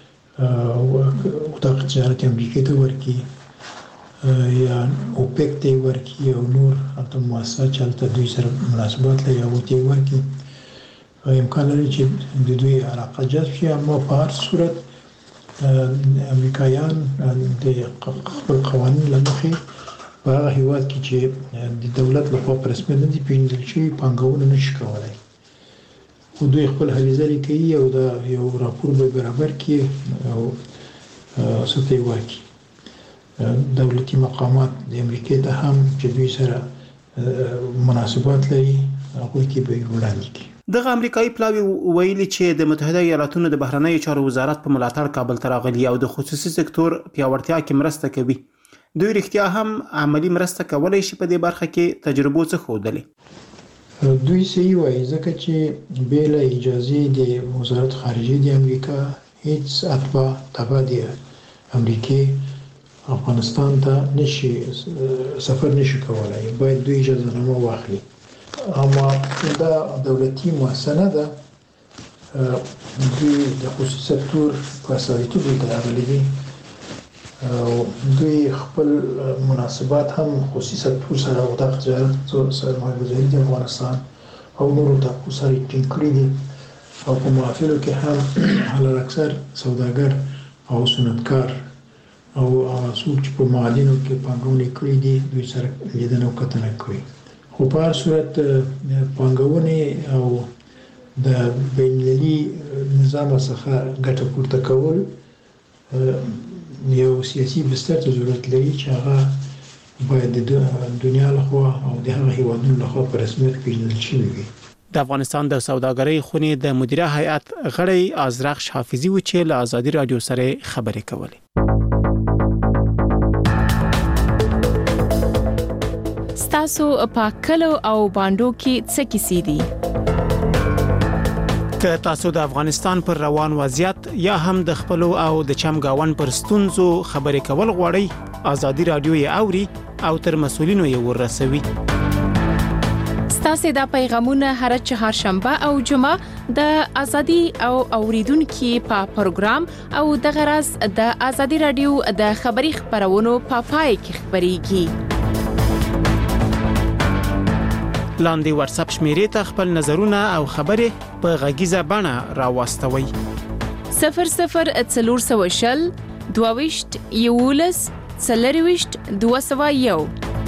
اتاق تجارت امریکې ته ورکړي یا اوپیک ته یې ورکړي او نور هلته مؤسسات چې هلته دوی سره مناسبات لري هغوی ته یې ورکړي. امکان لري چې د دوی علاقه جذب شي، اما په هر صورت امریکایان د خپل قوانین له مخې په هغه هېواد کې چې د دولت لخوا په رسمیت نه دي پېژندل شوي پانګونه نشي کولی، خو دوی خپل هلې ځلې کوي او دا یو راپور به برابر کړي او څه ته یې ورکړي. دولتي مقامات د امریکې ته هم چې دوی سره مناسبات لري هغوی کې به یې وړاندې کړي. دغه امریکایي پلاوي ویلي چې د متحده ایالاتونو د بهرنیو چارو وزارت په ملاتړ کابل ته راغلي او د خصوصي سکتور پیاوړتیا کې مرسته کوي. دوی رښتیا هم عملی مرسته کولی شي په دې برخه کې تجربو څه ښودلې؟ دوی صحیح وایي ځکه چې بې له اجازې د وزارت خارجه د امریکا هیڅ اتباع تبع د امریکې افغانستان ته نشي سفر نشي کولی، باید دوی اجازه نامه واخلي. اما دا دولتي مؤسسه نه ده، دوی د خصوصي سکتور په استازیتوب ته راغلي دي او دوی خپل مناسبات هم خصوصي سکتور سره او د تجارت سرمایه‌گذاري د افغانستان او نورو ټاپو سره ټینګ کړي دي او په محافلو کې هم حلال اکثر سوداګر او صنعتکار او څوک چې په معادنو کې پانګونه کړې دي دوی سره لیدنه او کتنه کوي. خو په هر صورت پانګونې او د بین‌المللي نظام څخه ګټه پورته کول یو سیاسي بستر ته ضرورت لري چې هغه باید د دنیا لخوا او د هغه هیوادونو لخوا په رسمیت پیژندل شوي وي. د افغانستان د سوداګرۍ خونې د مدیره هیئت غړی ازرخش حافظي و چې له ازادي رادیو سره خبرې کولې. تاسو په کلو او باندو کې څه کیسې دي؟ که تاسو د افغانستان پر روان وضعیت یا هم د خپل او د چمګاون پر ستونزو خبرې کول غواړئ، ازادي رادیو یې اوري او تر مسولینو یې ورسوي. ستاسو د پیغامونه هر چهارشنبه او جمعه د ازادي او اوریدونکو په پروګرام او د غرض د ازادي رادیو د خبري خبرونو په پای کې خبريږي. لاندې واتس اپ شمیرې ته خپل نظرونه او خبرې په غږیزه بڼه راوستوي. صفر صفر څلور سوه شل دوه ویشت یولس څلور ویشت دوه سوه یو.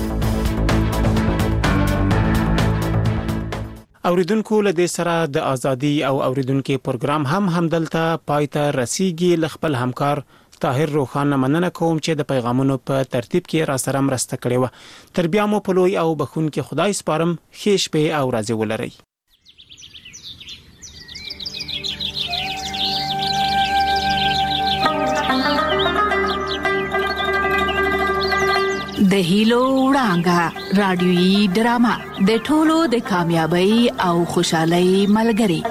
اوریدونکو له دې سره د ازادي او اوریدونکو پروګرام هم همدلته پای ته رسیږي. ل خپل همکار طاهر روخان مننه کوم چې د پیغامونو په ترتیب کې را سره مرسته کړې و. تر بیا مو په لوی او بخون کې خدای سپارم. ښه شپه او ورځ ولرئ. د هیلو وړانګه رادیويي ډرامه د ټولو د کامیابی او خوشحالۍ ملګری.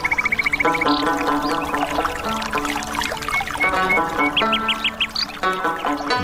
Thank you.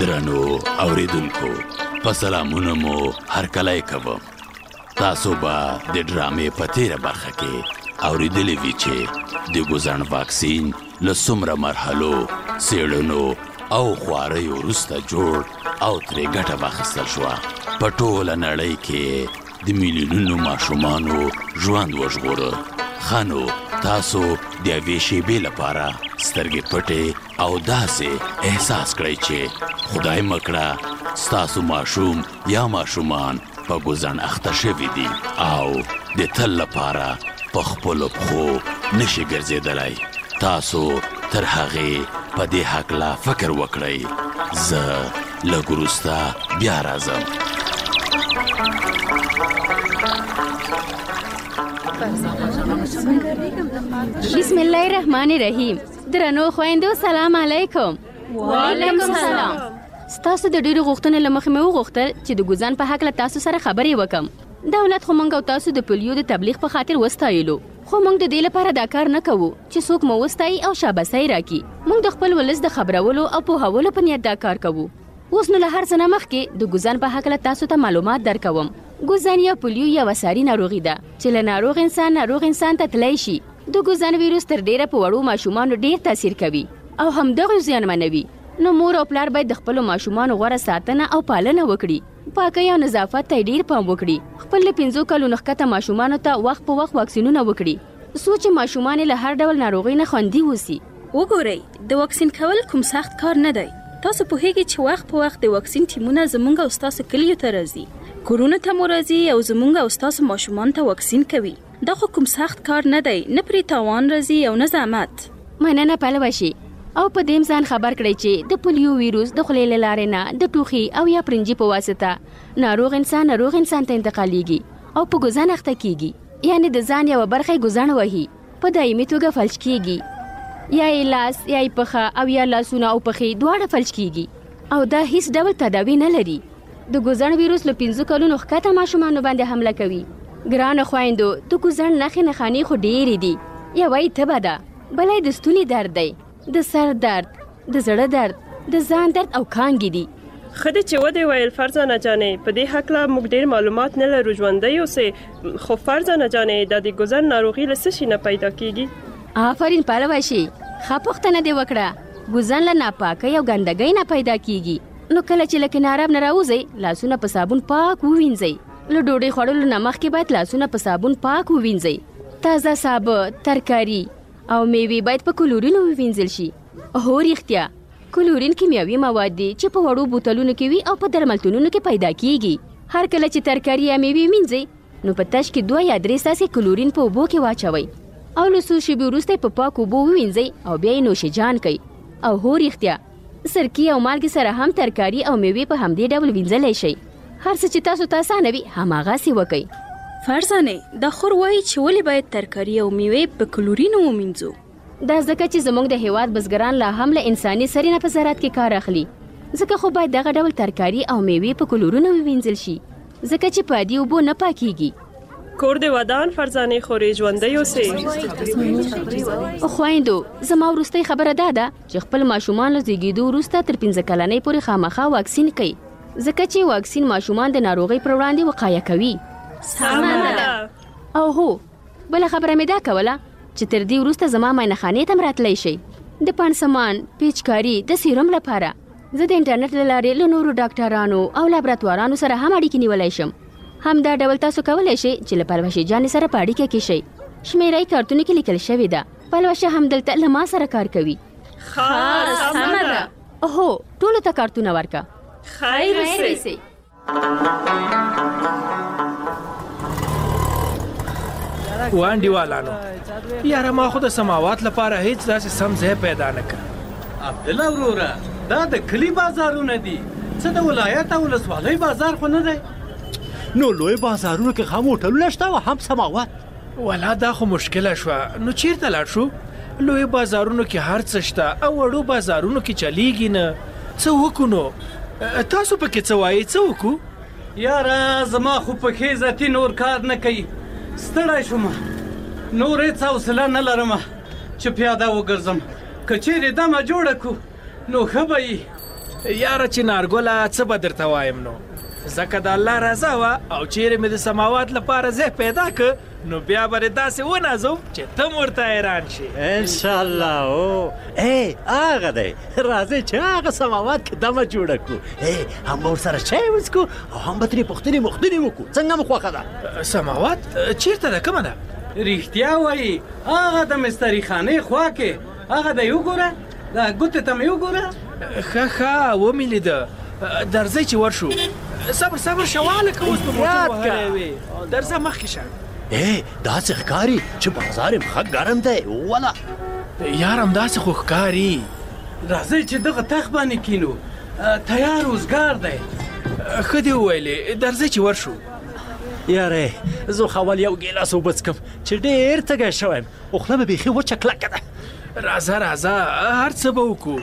درنو اوریدونکو په سلامونه مو هرکلی کوم. تاسو به د ډرامې په تیره برخه کې اوریدلی وي چې د ګوزن واکسین له څومره مرحلو څېړنو او خواریو وروسته جوړ او ترې ګټه واخیستل شوه. په ټوله نړۍ کې د میلیونونو ماشومانو ژوند وژغوره. ښه نو تاسو د یوې شېبې لپاره سترګې پټې او داسې احساس کړئ چې خدای مکړه ستاسو ماشوم یا ماشومان په ګوزن اخته شوي دي او د تل لپاره په خپلو پښو نشي ګرځېدلی. تاسو تر هغې په دې هکله فکر وکړئ. زه لږ وروسته بیا راځم. بسم الله الرحمن الرحیم. درنو خویندو سلام علیکم. وعلیکم السلام. ستاسو د ډیرو غوښتنو له مخې مې وغوښتل چې د ګوزن په هکله تاسو سره خبرې وکم. دولت خو موږ او تاسو د پولیو د تبلیغ په خاطر وستایلو، خو موږ د دې لپاره دا کار نه کوو چې څوک مو وستایي او شاباسي راکړي. موږ د خپل ولس د خبرولو او پوهولو په نیت دا کار کوو. اوس نو له هر څه نه مخکې د ګوزن په هکله تاسو ته معلومات درکوم. ګوزن یا پولیو یا وساري ناروغي ده چې له ناروغ انسان ناروغ انسان ته تللی شي. د ګوزن ویروس تر ډیره په وړو ماشومانو ډیر تاثیر کوي او همدغه زیانمنوي. نو مور او پلار باید د خپلو ماشومانو غوره ساتنه او پالنه وکړي. پاکۍ او نظافت ته ډیر پام وکړي. خپل له پنځو کلونو ښکته ماشومانو ته وخت په وخت واکسینونه وکړي، څو چې ماشومان له هر ډول ناروغۍ نه خوندي اوسي. وګورئ، د واکسین کول کوم سخت کار نه دی. تاسو پوهیږئ چې وخت په وخت د واکسین ټیمونه زموږ او ستاسو کلیو ته راځي، کورونو ته مو راځي او زموږ او ستاسو ماشومان ته واکسین کوي. دا خو کوم سخت کار نه دی، نه پرې تاوان راځي او نه زحمت. مننه پلوشي. او په دې ځان خبر کړئ چې د پولیو ویروس د خولې له لارې نه د ټوخي او یا پرنجي په واسطه ناروغ انسان ناروغ انسان ته انتقالیږي او په ګوزن اخته کیږي. یعنی د ځان یوه برخه یې ګوزن وهي، په دایمي توګه فلج کیږي، یا یې لاس یا یې پښه او یا لاسونه او پښې دواړه فلج کیږي او دا هیڅ ډول تداوی نه لري. د ګوزن ویروس له پنځو کلونو ښکته ماشومانو باندې حمله کوي. ګرانو خویندو، د ګوزن نښې نښانې خو ډېرې دي. یوه یې تبه ده، بله یې د ستوني درد دی، د سر درد، د زړه درد، د ځان درد او کانګې دي. ښه ده چې ودې ویل فرزانه جانې. په دې هکله موږ ډېر معلومات نه لرو ژوندی اوسې، خو فرزانه جانې دا د ګوزن ناروغي له څه شي نه پیدا کیږي؟ آفرین پلوشي، ښه پوښتنه دې وکړه. ګوزن له ناپاکۍ او ګندګۍ نه پیدا کیږي. نو کله چې له کنارب نه راوځئ، لاسونه په صابون پاک ووینځئ. له ډوډۍ خوړلو نه مخکې باید لاسونه په صابون پاک ووینځئ. تازه سابه، ترکاري او میوې باید په کلورینو ووینځل شي. هو رښتیا، کلورین کیمیاوي مواد دي چې په وړو بوتلونو کې وي او په درملتونونو کې پیدا کیږي. هر کله چې ترکاري یا میوې وینځئ، نو په تش کې دوه یا درې څاڅکي کلورین په اوبو کې واچوئ او له څو شېبې وروسته په پاکو اوبو ووینځئ او بیا یې نوشجان کړئ. او هو رښتیا، سرکې او مالګې سره هم ترکاري او میوې په همدې ډول وینځلی شئ. هر څه چې تاسو ته اسانه وي هماغسې وکئ. فرزانې، دا خور وایي چې ولې باید ترکاري او میوې په کلورینو ومینځو؟ دا ځکه چې زموږ د هیواد بزګران لا هم له انساني سرې نه په زراعت کې کار اخلي. ځکه خو باید دغه ډول ترکاري او میوې په کلورینو ووینځل شي، ځکه چې په عادي اوبو نه پاکیږي. کور دې ودان فرزانې خورې ژوندی اوسې. خویندو، زما وروستۍ خبره دا ده چې خپل ماشومان له زیږېدو وروسته تر پنځه کلنۍ پورې خامخا واکسین کړئ، ځکه چې واکسین ماشومان د ناروغۍ پر وړاندې وقایه کوي. سمه ده. او هو، بله خبره مې دا کوله چې تر دې وروسته زما معاینخانې ته م راتلی شئ د پانسمان، پیچکاري، د سیروم لپاره. زه د انټرنیټ له لارې له نورو ډاکټرانو او لابراتوارانو سره هم اړیکې نیولی شم. همدا ډول تاسو کولی شئ چې له پلوشې جانې سره په اړیکه کې شئ. شمیره یې کارتونو کې لیکل شوې ده. پلوشه هم دلته له ما سره کار کوي. ښه، سمه ده. هو، ټولو ته کارتونه ورکه. خیر اوسئ. وانډیوالانو، یاره ما خو د سماوات لپاره هیڅ داسې سم ځای پیدا نه کړ. عبدالله وروره، دا د کلي بازارونه دي، څه د ولایت او ولسوالۍ بازار خو نه دی. نو لوی بازارونو کې خام هوټلونه شته او هم سماوات. ولا دا خو مشکله شوه. نو چیرته لاړ شو؟ لوی بازارونو کې هر څه شته او وړو بازارونو کې چلیږي نه. څه وکړو نو؟ تاسو پکې څه وایئ؟ څه وکړو؟ یاره زما خو پښې ذاتي نور کار نه کوي، ستړی شوم، نور هېڅ حوصله نه لرم چې پیاده وګرځم. که چیرې دمه جوړه کړو نو ښه به وي. یاره چې نارګله څه به درته وایم نو ځکه د الله رضا وه او چیرې مې د سماوات لپاره ځای پیدا که نو بیا به داسې ونازوم چې ته م ورته حیران شي انشاءالله او ای هغه دی راځئ چې هغه سماوات کې دمه جوړه کړو ای هم به ورسره چای وڅکو او هم به ترې پوښتنې مختنې وکړو څنګه مو خوښه ده سماوات چیرته ده کومه ده رښتیا وایي هغه د مستري خانې خوا کې هغه دی وګوره دا ګوتې ته مې وګوره ښه ښه ومې لیده درځئ چې ورشو صبر صبر شواله که اوس په موټر وهلی وې درځه مخکې شه ای داسې ښکاري چې بازار یې ښه ګرم دی وله یارم داسې خو ښکاري راځئ چې دغه تخت باندې کینو تیار اوزګار دی ښه دې وویلې درځئ چې ورشو یاره زه خو اول یو ګیلاس اوبه څکم چې ډېر تږی شوی یم او خوله مې بیخي وچه کلکه ده راځه راځه هر څه به وکړو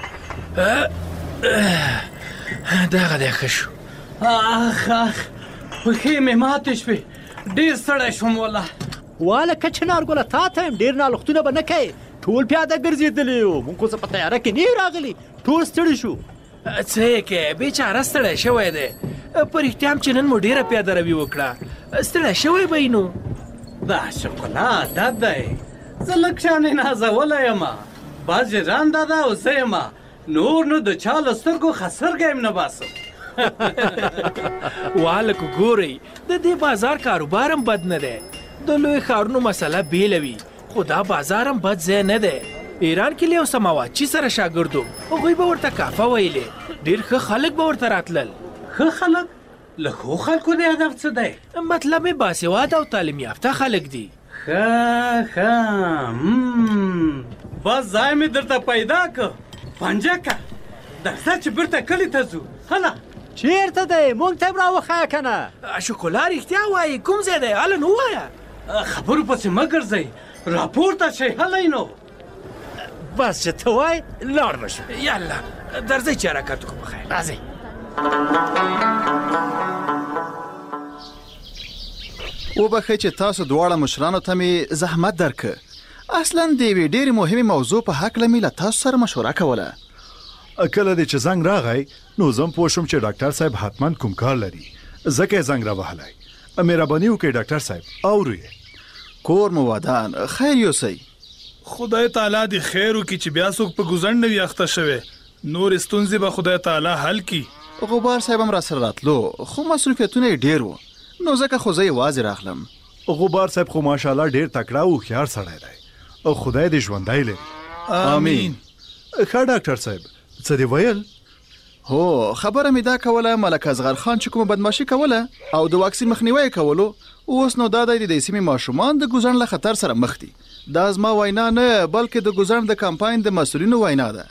دغه دی ښه شو اخ اخ پښې مې ماتې شوې ډېر ستړی شوم والله واله که چې نارګله تا ته یم ډېر نالختونه به نه کوې ټول پیاده ګرځېدلي یو مونږ خو څه په تیاره کې نه یو راغلي ټول ستړي شو څه یې کوې بیچاره ستړی شوی دی په رښتیا هم چې نن مو ډېره پیاده روي وکړه ستړی شوی به یې نو دا شکلا عادت دی زه لږ شانې نازولی یم باز ژرنده ده او زه یم نور نو د چا له سترګو خسرګی یم نه باسم والکو ګورئ د دې بازار کاروبار هم بد نه دی د لوی ښارونو مسله بیله وي خو دا بازار هم بد ځای نه دی ایران کې له یو سماواتچي سره شاګرد وم هغوی به ورته کافه ویلې ډېر ښه خلک به ورته راتلل ښه خلک له ښو خلکو د هدف څه دی مطلب یې باسواده او تعلیم یافته خلک دي ښه ښه بس ځای مې درته پیدا که پنجه که درځه چې بیرته کلي ته ځو هله چیرته دی مونږ ته یې راوښیه که نه شکلا رښتیا وایي کوم ځای دی هله نو ووایه خبرو پسې مه ګرځئ راپورته شئ هلی نو بس چې ته وایې لاړ به شو یالا درځئ چې حرکت وکړو بخیر راځئ وبخئ چې تاسو دواړه مشرانو ته مې زحمت درکه اصلا د یوې ډېرې مهمې موضوع په هکله مې له تاسو سره مشوره کوله کله دې چې زنګ راغی نو زه هم پوه شوم چې ډاکټر صاحب حتما کوم کار لري ځکه یې زنګ راوهلی مهرباني وکړئ ډاکټر صاحب اورو یې کور مو ودان خیر یوسئ خدای تعالی دې خیر وکړي چې بیا څوک په ګوزڼ نه وي اخته شوی نور ستونزې به خدای تعالی حل کړي غبار صاحب هم راسره راتلو خو مصروفیتونه یې ډېر وو نو ځکه خو زه یوازې راغلم غبار صاحب خو ماشاءالله ډېر تکړه او هوښیار سړی دی او خدای دې ژوندی لري آمین ښه ډاکټر صاحب څه دې ویل هو خبره مې دا کوله ملک اصغر خان چې کومه بدماشي کوله او د واکسین مخنیوی کولو اوس نو دا دی د سیمې ماشومان د ګوزڼ له خطر سره مخ دي دا زما وینا نه بلکې د ګوزڼ د کمپاین د مسؤلینو وینا ده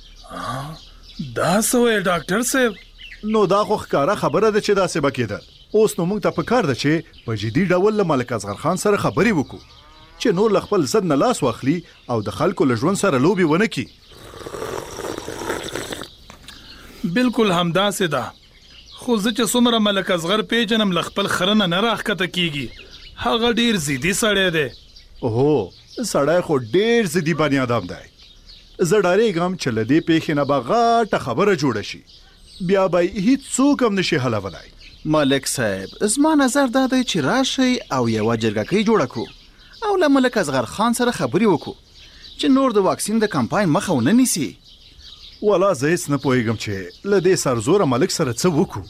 دا څه وایي ډاکټر صاحب نو دا خو ښکاره خبره ده چې داسې به کېدل اوس نو موږ ته پکار ده چې په جدي ډول له ملک اصغر خان سره خبرې وکړو چې نور له خپل ضد نه لاس واخلي او د خلکو له ژوند سره لوبې ونه کړي بالکل همداسې ده خو زه چې څومره ملک اصغر پیژنم له خپل خره نه نه راښکته کېږي هغه ډېر ضدي سړی دی هو سړی خو ډېر ضدي بني ادم دی زه ډارېږم چې له دې پیښې نه به غټه خبره جوړه شي بیا به هیڅ څوک هم نشي حلولی ملک صاحب زما نظر دا دی چې راشئ او یوه جرګکۍ جوړه کړو او له ملک اصغر خان سره خبرې وکړو چې نور د واکسین د کمپاین مخه ونه نیسي والا زه هیڅ نه پوهېږم چې له دې سرزوره ملک سره څه وکړو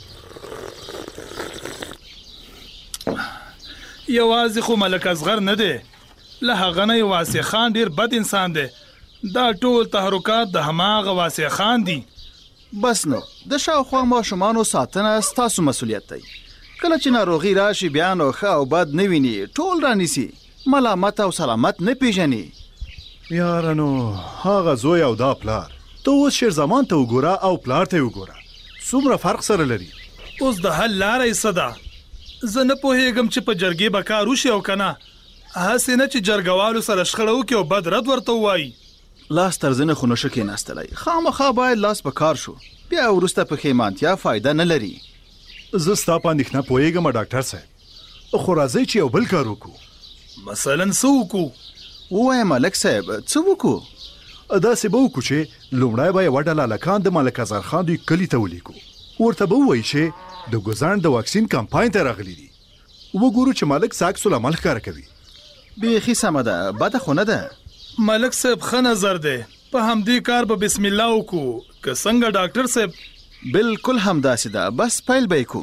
یوازې خو ملک اصغر نه دی له هغه نه یې واسع خان ډېر بد انسان دی دا ټول تحرکات د هماغه واسع خان دي بس نو د شاوخوا ماشومانو ساتنه ستاسو مسؤلیت دی کله چې ناروغي راشي بیا نو ښه او بد نه ویني ټول رانیسي ملامت او سلامت نه پیژني یاره نو هغه زوی او دا پلار ته اوس شیر زمان ته وګوره او پلار ته وګوره څومره فرق سره لري اوس د حل لاره یې څه ده زه نه پوهېږم چې په جرګې به کار وشي او که نه هسې نه چې جرګوالو سره شخړه وکړي او بد رد ورته ووایي لاس تر زنه خو نشه کېناستلی خامخا باید لاس په کار شو بیا وروسته پښیمانتیا فایده نه لري زه ستا په اندېښنه پوهېږم ډاکټر صاحب خو راځئ چې یو بل کار وکړو مثلا څه وکړو ووایه ملک صاحب څه وکړو داسې به وکړو چې لومړی به یوه ډله هلکان د ملک اصغر خان دوی کلي ته ولیږو، ورته به ووایي چې د ګوزڼ د واکسین کمپاین ته راغلي دي، وګورو چې ملک څه عکس العمل ښکاره کوي. بیخي سمه ده، بده خو نه ده. ملک صاحب ښه نظر دی، په همدې کار به بسم الله وکړو که څنګه ډاکټر صاحب؟ بالکل همداسې ده، بس پیل به یې کړو.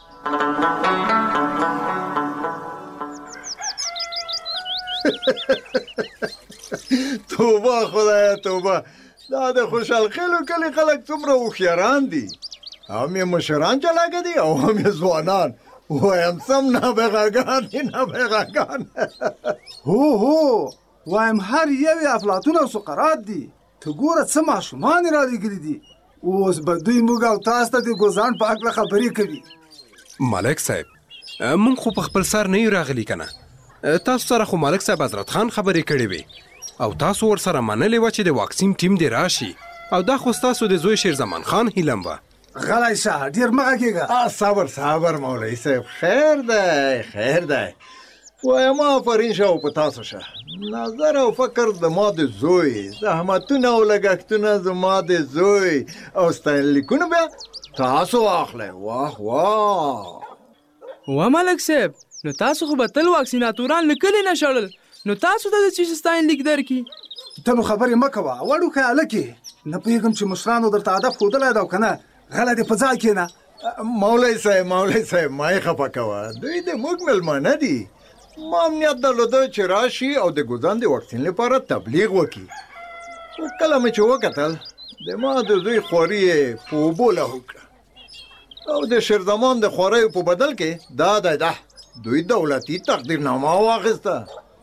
توبه خدایه توبه، دا د خوشحال خیلو کلي خلک څومره هوښیاران دي، هم یې مشران چلاکه دي او هم یې ځوانان. وایم سم نابغاګان دي، نابغاګان. هو هو وایم هر یو یې افلاطون او سقراط دي. ته ګوره څه ماشومان یې رالیږلي دي، اوس به دوی موږ او تاسو ته د ګوزڼ په هکله خبرې کوي. ملک صاحب موږ خو په خپل سر نه یو راغلي که نه، تاسو سره خو ملک صاحب حضرت خان خبرې کړې وې او تاسو ورسره منلې وه چې د واکسین ټیم دې راشي، او دا خو ستاسو د زوی شیر زمان خان هیلم وه. غلی شه، ډېر مه غږېږه. صبر صبر مولوي صاحب، خیر دی خیر دی. وایم آفرین شه او په تاسو شه. نظر او فکر د ما د زوی، زحمتونه او لګښتونه زما د زوی، او ستاینلیکونه بیا تاسو واخلئ. واه واه وا ملک صاحب، نو تاسو خو به تل واکسیناتوران له کلي نه شړل، نو تاسو ته د څه شي ستاینلیک درکړي؟ ته نو خبرې مه کوه وړوکی هلکې، نه پوهېږم چې مشرانو درته ادب ښودلی ده او که نه. غلی دې په ځای کښېنه. مولوي صاحب مولوي صاحب ما یې خفه کوه، دوی د موږ مېلمانه دي. ما امنیت درلوده چې راشي او د ګوزڼ د واکسین لپاره تبلیغ وکړي. خو کله مې چې وکتل د ما د زوی خواري یې په اوبو لاهو کړه، او د شیرزمان د خواریو په بدل کې دا دی ده دوی دولتي تقدیرنامه واخیسته.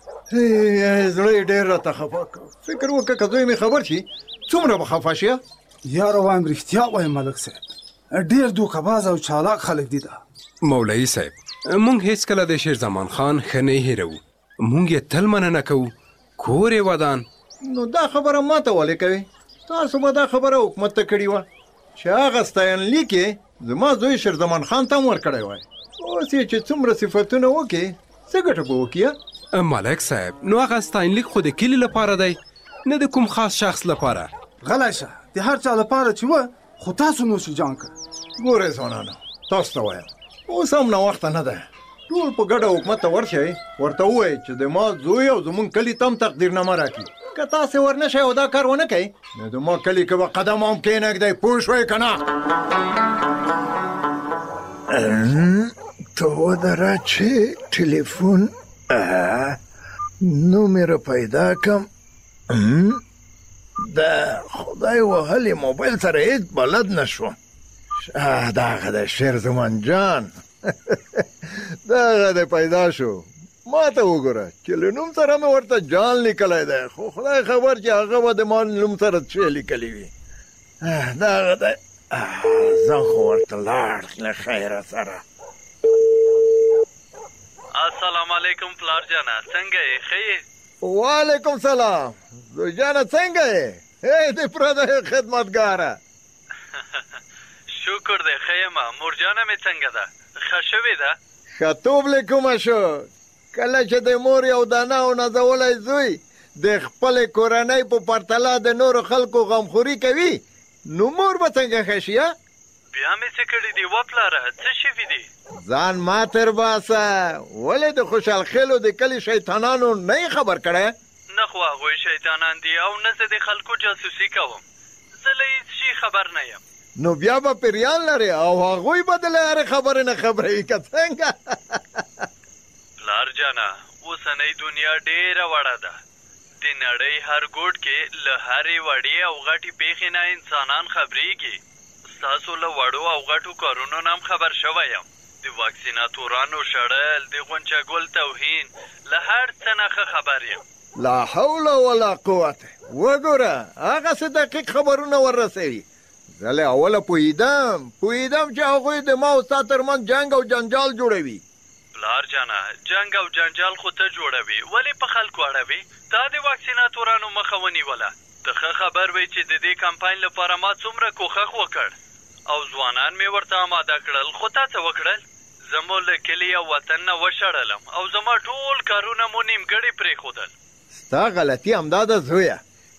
زړه یې ډېر راته خفه کړ. فکر وکړه که زوی مې خبر شي څومره به خفه شي. یاره وایم رښتیا وایم ملک صاحب، ډېر دوکهباز او چالاک خلک دي. ده مولوي صاحب مونږ هیڅ کله د شیر زمان خان ښه نه هېروو، مونږ یې تل مننه کوو، کور یې ودان. نو دا خبره ما ته ولې کوي؟ تاسو به دا خبره حکومت ته کړې وه چې هغه ستاینلیک یې زما زوی شیر زمان خان ته هم ورکړی وای. اوس یې چې څومره صفتونه وکړي څه ګټه به وکړي؟ ملک صاحب نو هغه ستاینلیک خو د کلي لپاره دی، نه د کوم خاص شخص لپاره. غلی شه، د هر چا لپاره چې وه، خو تاسو نوشي جان کړ. ګورئ ځوانانو، تاسو ته وایم اوس هم ناوخته نه ده، ټول په ږډه حکومت ته ورشئ، ورته ووایئ چې د ما زوی او زمونږ کلي ته هم تقدیرنامه راکړي. که تاسې ورنه شئ او دا کار ونه کوئ، نو د ما کلي کې به قدم هم کښېنږدئ. پوه شوئ که نه؟ تو ودره چې ټلیفون نومره پیدا کم. د خدای وهلې موبایل سره هیڅ بلد نشوم. دغه د شیر زمان جان دغه د پیدا شو. ما ته وګوره چې له نوم سره مې ورته جان لیکلی دی، خو خدای خبر چې هغه به د ما نوم سره څه لیکلی وي. دغه دی زه خو ورته لاړ له خیره سره. السلام علیکم پلار جانه، څنګه یې؟ ښه یې؟ وعلیکم سلام زوی جانه، څنګه یې؟ ای د پردیو خدمتګاره. شکر دی ښه یم. مور جانه مې څنګه ده؟ ښه شوې ده؟ ښه توب له کومه شو؟ کله چې د مور یو دانه او نازولی زوی د خپلې کورنۍ په پرتله د نورو خلکو غمخوري کوي، نو مور به څنګه ښه شي؟ بیا مې څه کړي دي و پلاره؟ څه شوي دي؟ ځان ما تر باسه. ولې د خوشحال خیلو د کلي شیطانانو نه یې خبر کړی؟ نه خو هغوی شیطانان دي او نه زه د خلکو جاسوسي کوم. زه له هېڅ شي خبر نه یم. نو بیا به پیریان لري او هغوی به د له هرې خبرې نه خبروي که څنګه؟ پلار جانه اوسنۍ دنیا ډېره وړه ده. د نړۍ هر ګوټ کې له هرې وړې او غټې پیښې نه انسانان خبرېږي. ستاسو له وړو او غټو کارونو نه هم خبر شوی یم. د واکسیناتورانو شړل، د غونچه ګل توهین، له هر څه نه ښه خبر یم. لا حول ولا قوت. وګوره هغسې دقیق خبرونه وررسوي. زه له اوله پوهېدم پوهېدم چې هغوی د ما او ستا ترمنځ جنګ او جنجال جوړوي. پلار جانه جنګ او جنجال خو ته جوړوي، ولې په خلکو اړوي؟ تا د واکسیناتورانو مخه ونیوله. ته ښه خبر وی چې د دې کمپاین لپاره ما څومره کوښښ وکړ او ځوانان مې ورته اماده کړل، خو تا څه وکړل؟ زه مو له کلي او وطن نه وشړلم او زما ټول کارونه مو نیمګړي پرېښودل. ستا غلطي همدا ده زویه.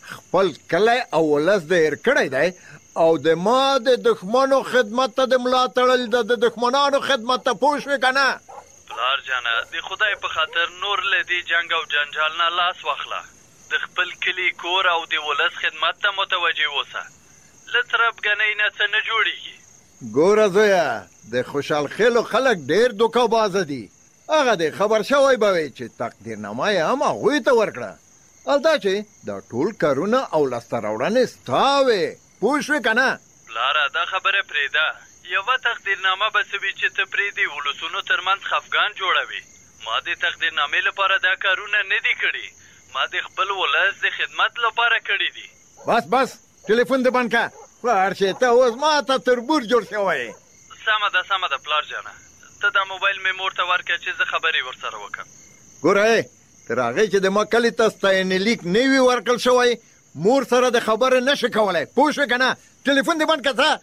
خپل کلی او ولس د هېر کړی دی او د ما د دښمنو خدمت ته د ملا تړل د دښمنانو خدمت ته پوه شوې که نه؟ پلار جانه د خدای په خاطر نور له دې جنګ او جنجال نه لاس واخله. د خپل کلي کور او د ولس خدمت ته متوجه اوسه. له تربګنۍ نه څه نه جوړېږي. ګوره زویه، د خوشحال خیلو خلک ډېر دوکهبازه دي. هغه دې خبر شوی به وي چې تقدیرنامه یې هم هغوی ته ورکړه. او دا چې دا ټول کارونه او لاسته راوړنې ستا وې. پوه شوې که نه؟ پلاره دا خبره پرېږده. یوه تقدیرنامه به څه وي چې ته پرې د ولسونو ترمنځ خفګان جوړوي. ما د تقدیرنامې لپاره دا کارونه نه دي کړي. ما د خپل ولس د خدمت لپاره کړي دي. بس بس ټلیفون دې بند کړه. پلار چې ته اوس ما ته تربور جوړ شوی. سمه ده سمه ده پلار جانه. ته دا موبایل مې مور ته ورکړه چې زه خبرې ورسره وکړم. ګوره تر هغې چې د ما کلي ته ستاینې لیک نه وي ورکړل شوی، مور سره د خبرې نه شي کولی. پوه شوې که نه؟ ټلیفون دې بند کړه. ته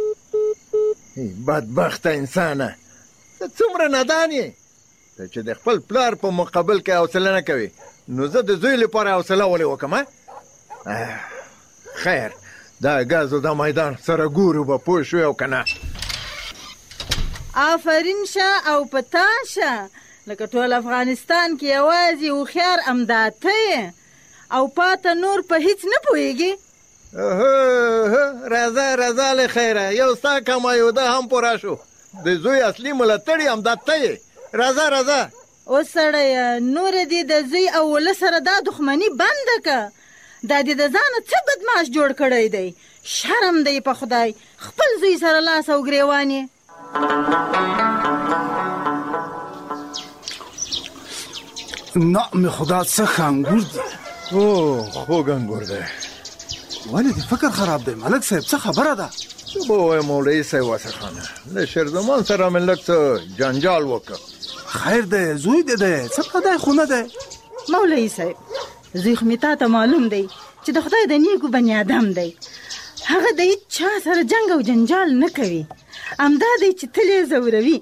بدبخته انسانه، ته څومره نادان یې. ته چې د خپل پلار په مقابل کې حوصله نه کوي، نو زه د زوی لپاره حوصله ولې وکړم؟ خیر دا ګاز او دا میدان سره ګورو به. پوه شوې او که نه؟ آفرین شه او پتا شه. لکه ټول افغانستان کې یوازې هوښیار همدا ته یې او پاته نور په هیڅ نه پوهېږي. راځه راځه له خیره، یو ستا کمایوده هم پوره شو. د زوی اصلي ملاتړي همدا ته یې. راځه راځه. اوس سړیه نوره دې د زوی او ولس سره دا دښمني بنده که. دا دې د ځانه څه بدماش جوړ کړی دی. شرم دی په خدای، خپل زوی سره لاس او ګریوان یې. نعم خدا څه ښه انګور دي. او خوږ انګور دی. ولې دې فکر خراب دی ملک صاحب؟ څه خبره ده؟ څه به ووایم مولوي صاحب واسخانه، له شیرزمان سره مې لږ څه جنجال وکړ. خیر دی زوی دې دی، څه پدای خو نه دی. مولوي صاحب زوی خو مې تا ته معلوم دی چې د خدای د نیکو بني آدم دی. هغه د هېڅ چا سره جنګ او جنجال نه کوي. همدا دی چې تل یې ځوروي.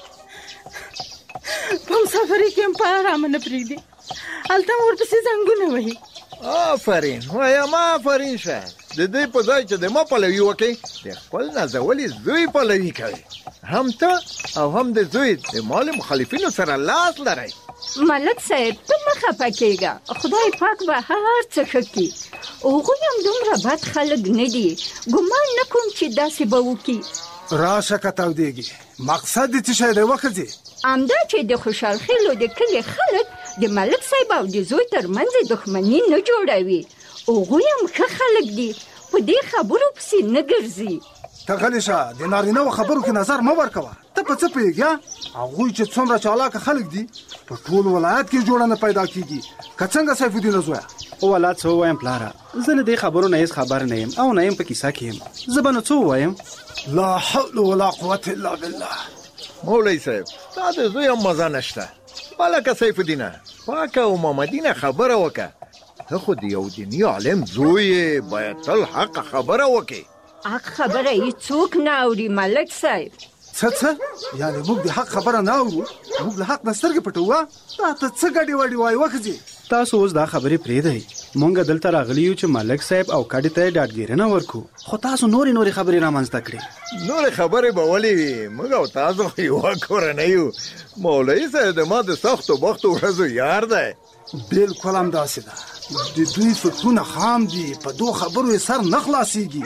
په مسافرۍ کې هم په ارامه نه پرېږدي. هلته هم ورپسې زنګونه وهي. آفرین وایم آفرین شه. د دې په ځای چې د ما پلوي وکړې، د خپل نازولي زوی پلوي کوي. هم ته او هم د زوی د مال مخالفینو سره لاس لرئ. ملک صاحب ته مه خفه کېږه، خدای پاک به هر څه ښه کړي. هغوی هم دومره بد خلک نه دي. ګمان نه کوم چې داسې به وکړي. راشه که تودېږي، مقصد دې څه شی دی وښځې؟ همدا چې د خوشحال خیلو د کلي خلک د ملک صاحب او د زوی ترمنځ دښمني نه جوړوي. هغوی هم ښه خلک دي، په دې خبرو پسې نه ګرځي. ته غلې شه، د نارینهو خبرو کې نظر مه ورکوه. ته په څه پوهېږې؟ هغوی چې څومره چالاکه خلک دي په ټول ولایت کې جوړه نه پیدا کېږي. که څنګه سیف الدین زویه؟ والا څه ووایم پلاره، زه له دې خبرو نه هېڅ خبر نه یم او نه یم په کیسه کې یم. زه به نو څه ووایم؟ لا حول ولا قوة الا بالله. مولوي صاحب تا د زوی هم مزه نشته. ملکه سیف الدینه پاکه او محمدینه خبره وکړه. ته خو د یو دیني عالم زوی یې، باید تل حق خبره وکړې. حق خبره هیڅ څوک نه اوري ملک صاحب. څه څه؟ یعنې موږ د حق خبره نه اورو؟ موږ له حق نه سترګې پټوه؟ دا ته څه ګډې وډې وایې وښځې؟ تاسو اوس دا خبرې پرېږدئ. مونږ دلته راغلي یو چې ملک صاحب او کډې ته یې ډاډګیرنه ورکړو، خو تاسو نورې نورې خبرې رامنځته کړې. نورې خبرې به ولې وي؟ موږ او تاسو خو یوه کورنۍ یو. مولوي صاحب د ما د سختو بختو ورځو یار دی. بلکل همداسې ده. د دوی فکرونه خام دي، په دو خبرو یې سر نه خلاصېږي.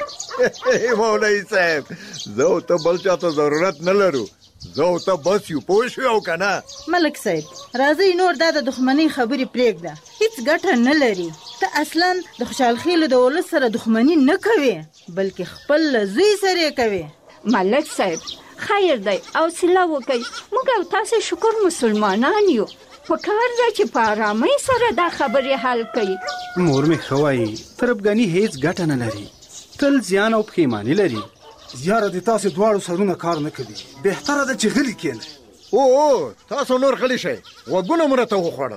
مولوي صاحب زه او ته بل چا ته ضرورت نه لرو. زه او ته بس یو. پوه شوې او که نه؟ ملک صاحب راځئ نور دا د دښمنۍ خبرې پرېږده، هېڅ ګټه نه لري. ته اصلا د خوشحال خیلو د ولس سره دښمني نه کوې، بلکې خپل له زوی سره یې کوې. ملک صاحب خیر دی، حوصله وکئ. موږ او تاسې شکر مسلمانان یو. په کار ده چې په ارامۍ سره دا خبرې حل کړي. مور مې ښه وایي تربګني هېڅ ګټه نه لري، تل زیان او پښیماني لري. یاره د تاسې دواړو سرونه کار نه کوي، بهتره ده چې غلي کښېنئ. او او تاسو نور غلي شئ، غوږونه مو راته وخوړل.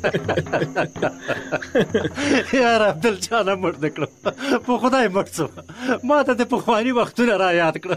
یار عبدالجانه مړ نه کړم، په خدای مړ شوه. ما ته د پخواني وختونه را یاد کړه.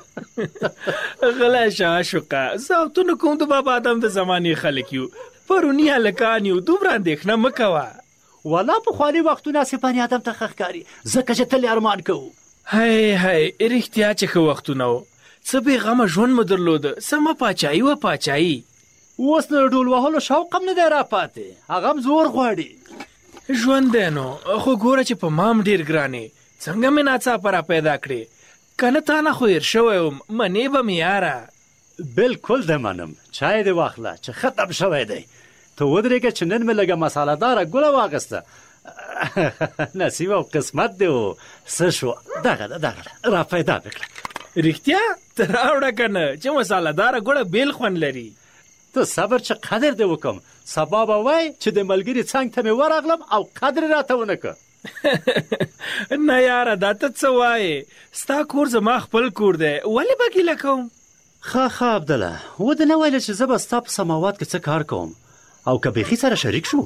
غلی شه عاشقه، زه او ته نه کوم د بابا آدم د زمانې خلک یو، پروني هلکان یو، دومره اندېښنه مه کوه. والا پخواني وختونه هسې بني ادم ته ښه ښکاري، ځکه چې تل ارمان کوو. هی هی رښتیا چې ښه وختونه و، څه بېغمه ژوند مو درلوده، سمه پاچاهي وه پاچاهي. اوس نو ډول وهلو شوق هم نه دی را پاتې، هغه هم زور غواړي. ژوند دی نو، خو ګوره چې په مام ډېر ګرانې، څنګه مې ناڅاپه را پیدا کړې، که نه تا نه خو هېر شوی وم، منې به مې یاره. بلکل دې منم، چای دې واخله چې ختم شوی دی. ته ودرېږه چې نن مې لږه مساله داره ګوله واخیسته. نصیب او قسمت دی و څه شو، دغه ده دغه ده را پیدا مې کړه. رښتیا ته راوړه که نه چې مساله داره ګوړه بیل خوند لري. ته صبر چې قدر دې وکم، سبا به وای چې د ملګري څنګ ته مې ورغلم او قدر یې راته ونه که. نه یاره دا ته څه وایې، ستا کور زما خپل کور دی، ولې به ګیله کوم؟ ښه ښه عبدالله، ودې نه ویله چې زه به ستا په سماوات کې څه کار کوم او که بیخي سره شریک شو.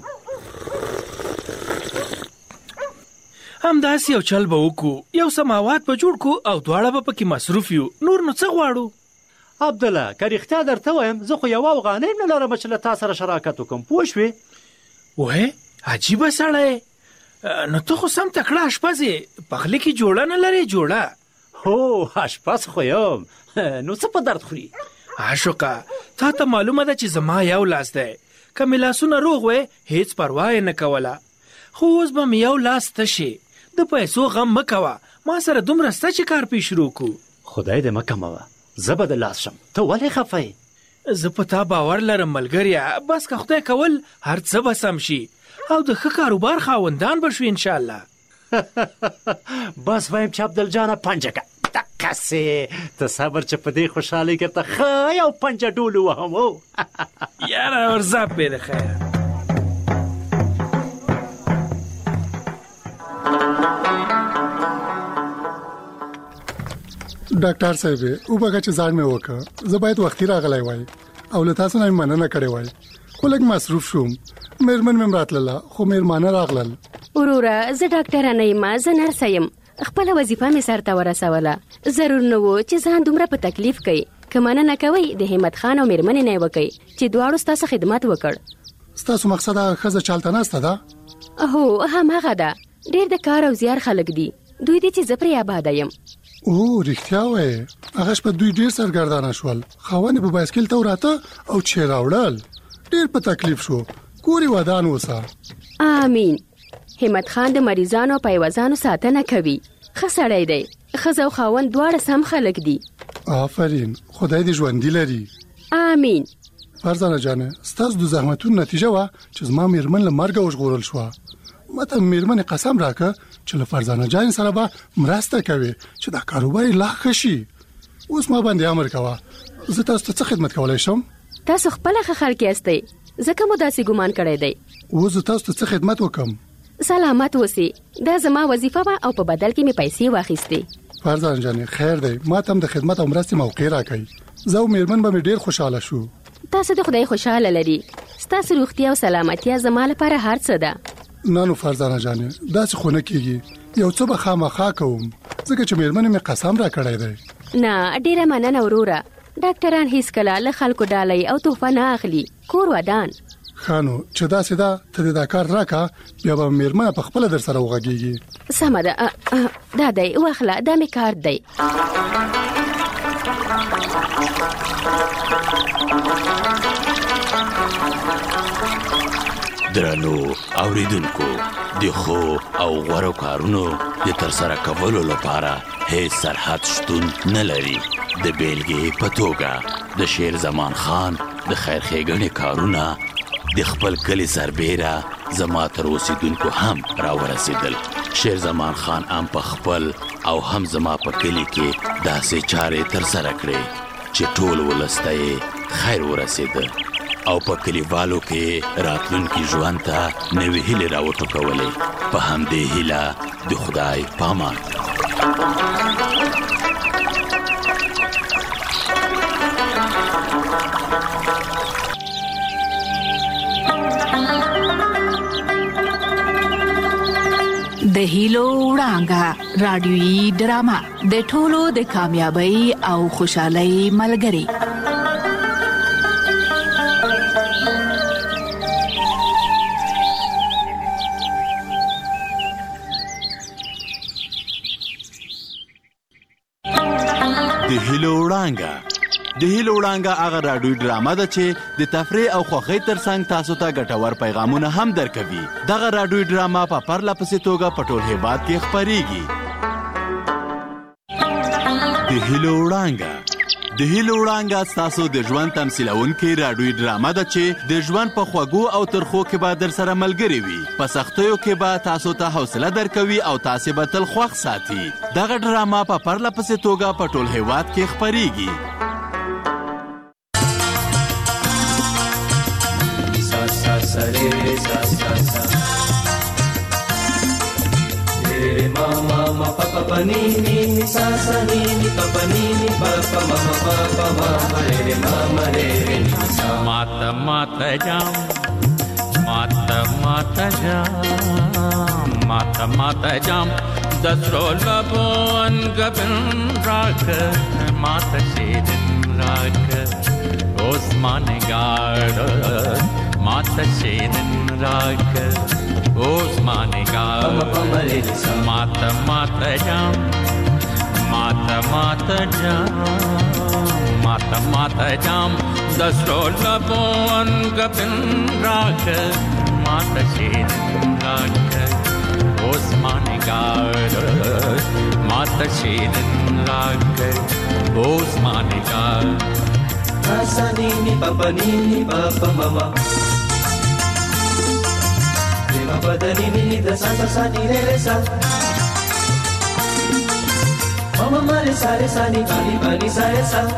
همداسې یو چل به وکړو، یو سماوات به جوړ کړو او دواړه به پکې مصروف یو، نور نو څه غواړو؟ عبدالله که رښتیا درته وایم زه خو یوه افغانۍ هم نه لرم چې له تا سره شراکت وکړم، پوه شوې؟ وې عجیبه سړی، نو ته خو سم تکړه اشپز یې، پخلي کې جوړه نه لرې جوړه؟ هو اشپز خو یم، نو څه په درد خوري؟ عاشقه تا ته معلومه ده چې زما یو لاس دی، که مې لاسونه روغ وی هیڅ پروا یې نه کوله، خو اوس به مې یو لاس تشې، د پیسو غم مه کوه، ما سره دومره سته چې کار پې شروع کړو. خدای دې مه کموه، زه به د لاس شم، ته ولې خفه یې؟ زه په تا باور لرم ملګریه، بس که خدای کول هر څه به سم شي او د ښه کاروبار خاوندان به شو انشاءالله. بس وایم چې عبدالجانه پنجه که دقسې، ته صبر چې په دې خوشحالۍ کې ته ښه یو پنجه ډول وهم. و یاره ورځه پې د خیره. ډاکټر صاحب وبګه چې ځان مې وکړ، زه باید وختي راغلی وای او له تاسو نه مننه کړې وای، خو لږ مصروف شوم، مېرمن مې راتلله خو مېرمانه راغلل. وروره زه ډاکټره نه یم، زه نرسه یم، خپله وظیفه مې سرته ورسوله، ضرور نه و چې ځان دومره په تکلیف کوي، که مننه کوئ د همت خان او مېرمنې نه یې وکئ چې دواړو ستاسو خدمت وکړ. ستاسو مقصد هغه ښځه چالته ناسته ده؟ هو هماغه ده، ډېر د کار او زیار خلک دي، دوی دي چې زه پرې آباده یم. او رښتیا وایې، هغه شپه دوی ډېر سرګردانه شول، خاوند یې په بایسکل ته وراته او چې راوړل، ډېر په تکلیف شو، کور یې ودان اوسه. آمین. همت خان د مریضانو او پیوزانو ساتنه کوي، ښه سړی دی، ښځه او خاوند دواړه سم خلک دي. آفرین، خدای دې ژوندي لري. آمین. فرزانه جانه، ستاسو د زحمتونو نتیجه وه چې زما مېرمن له مرګه وژغورل شوه. ماته مېرمنې قسم راکړه چې له فرزانه جان سره به مرسته کوي چې دا کاروبار یې لا ښه شي. اوس ما باندې امر کوه، زه تاسو ته څه خدمت کولی شم؟ تاسو خپله ښه خلک یاستئ، ځکه مو داسې ګمان کړی دی. اوس زه تاسو ته څه خدمت وکړم؟ سلامت اوسئ، دا زما وظیفه وه او په بدل کې مې پیسې واخیستې. فرزانه جانې خیر دی، ما ته هم د خدمت او مرستې موقع راکړئ، زه او مېرمن به مې ډېر خوشحاله شو. تاسو د خدای خوشحاله لري، ستاسو روغتیا او سلامتیا زما لپاره هر څه ده. نه نو فرزانه جانې داسې خو نه کېږي، یو څه به خامخا کوم، ځکه چې مېرمنې مې قسم راکړی دی. نه ډېره مننه وروره، ډاکټران هیڅکله له خلکو ډالۍ او تحفه نه اخلي، کور ودان. ښه نو چې داسې ده، ته دې دا کار راکړه، بیا به مېرمنه په خپله در سره وغږېږي. سمه ده، دا دی واخله، دا مې کارت دی. درنو اوریدونکو، د ښو او غوره کارونو د ترسره کولو لپاره هیڅ سرحد شتون نه لري. د بیلګې په توګه د شیر زمان خان د خیر ښېګڼې کارونه د خپل کلي سربیره زما تر اوسیدونکو هم راورسېدل. شیر زمان خان هم په خپل او هم زما په کلي کې داسې چارې ترسره کړې چې ټول ولس ته یې خیر ورسېده او په کلیوالو کې راتلونکي ژوند ته نوې هیلې راوټوکولې. په همدې هیله د خدای پامان. د د هیلو وړانګه رادیويي ډرامه د ټولو د کامیابی او خوشحالۍ ملګری. د هیلو وړانګه د هیلو وړانګه هغه رادیوي ډرامه ده چې د تفریح او خوښۍ ترڅنګ تاسو ته ګټور پیغامونه هم درکوي. دغه رادیوي ډرامه په پرله پسې توګه په ټول هېواد کې خپرېږي. د هیلو وړانګه د هیلو وړانګه ستاسو د ژوند تمثیلونکې رادیوي ډرامه ده چې د ژوند په خوږو او ترخو کې به در سره ملګرې وي. په سختیو کې به تاسو ته حوصله درکوي او تاسې به تل خوښ ساتي. دغه ډرامه په پرله پسې توګه په ټول هېواد کې خپرېږي. माता माता जाम माता माता जाम माता माता जाम दसरो लबोन गबन राख माता शेरन राख ओस्मान गाड़ माता शेरन राख ओस्मान गाड़ माता माता जाम माता माता जाम माता माता जाम दसरो लबोन गबन राख माता शेरन राख ओस्मान गाड़ माता शेरन राख ओस्मान गाड़ Sani ni papa ni ni papa mama ni papa da ni ni da sa sa sa ni re re sa mama ma re sa re sa ni pa ni pa ni sa re sa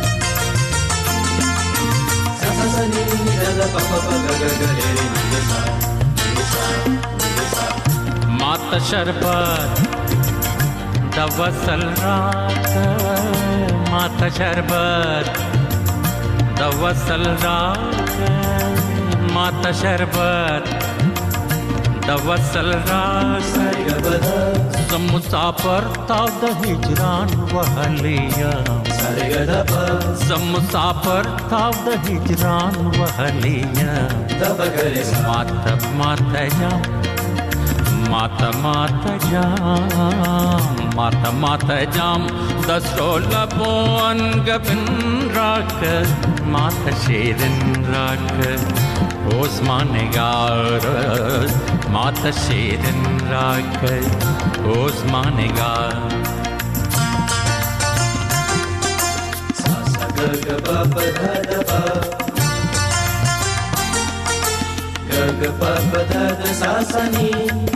sa sa sa ni ni da da papa pa ga ga ga re re ni sa ni sa ni sa mata sharbat da wasal raat mata sharbat da wasal raat mata sharbat da wasal raat zam musafir taw da hijran wahliya zam musafir taw da hijran wahliya mata mata jam mata mata jam mata mata jam dasro labon gabin rakh माता शेरन राख ओस्मान गाड़ माता शेरन राख ओस्मान गाड़ सा सा ग ग प प ध ध प ग ग प प ध ध सा सा ni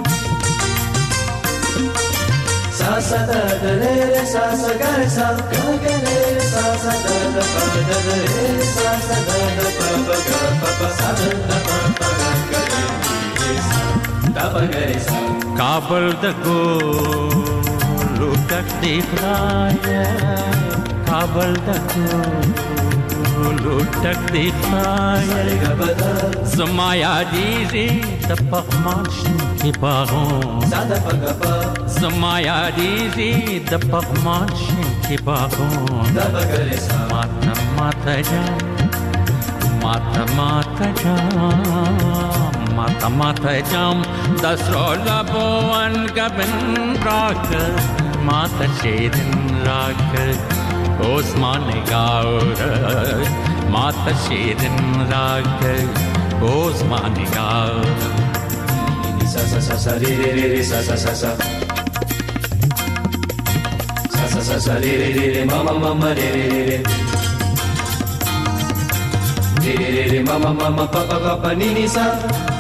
sa sa da da re re sa sa ga re sa ga ga re sa sa da da pa da re sa sa da da pa pa ga pa pa sa da da pa pa ga ga re sa da pa ga re sa Kabul द गो लुटक दिखाया काबल द गो लुटक दिखाया समाया दीजी तपखमाश की बाहों समाया दीजी तपखमाश की बाहों माता माता जाम माता माता जाम माता माता जाम दसरो लबोन गबन राख माता शेरन राख ओस्मान गाड़ माता शेरन राख ओस्मान गाड़ सा सा सा सा रे रे रे सा सा सा सा सा सा सा सा रे रे रे मामा मामा रे रे रे रे रे रे मामा मामा पापा पापा नी नी सा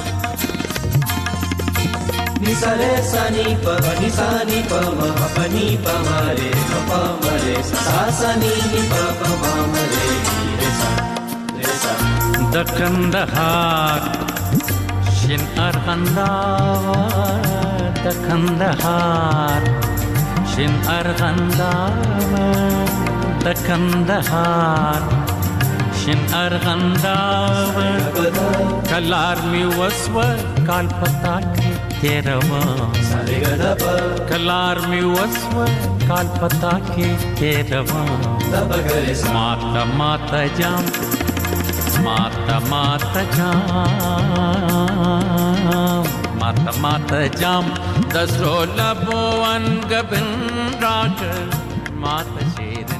ni sa re sa ni pa ni sa ni pa ma pa ni pa ma re pa pa ma re sa sa ni ni pa pa ma ma re re sa re sa da kandahar shin arghandawar da kandahar shin arghandawar da kandahar shin arghandawar kalar mi waswa kal pataki तेरवा कलार में वस्व काल पता के तेरवा माता माता जाम माता माता जाम माता माता जाम दसरो लबो अन गबिन राग माता शेर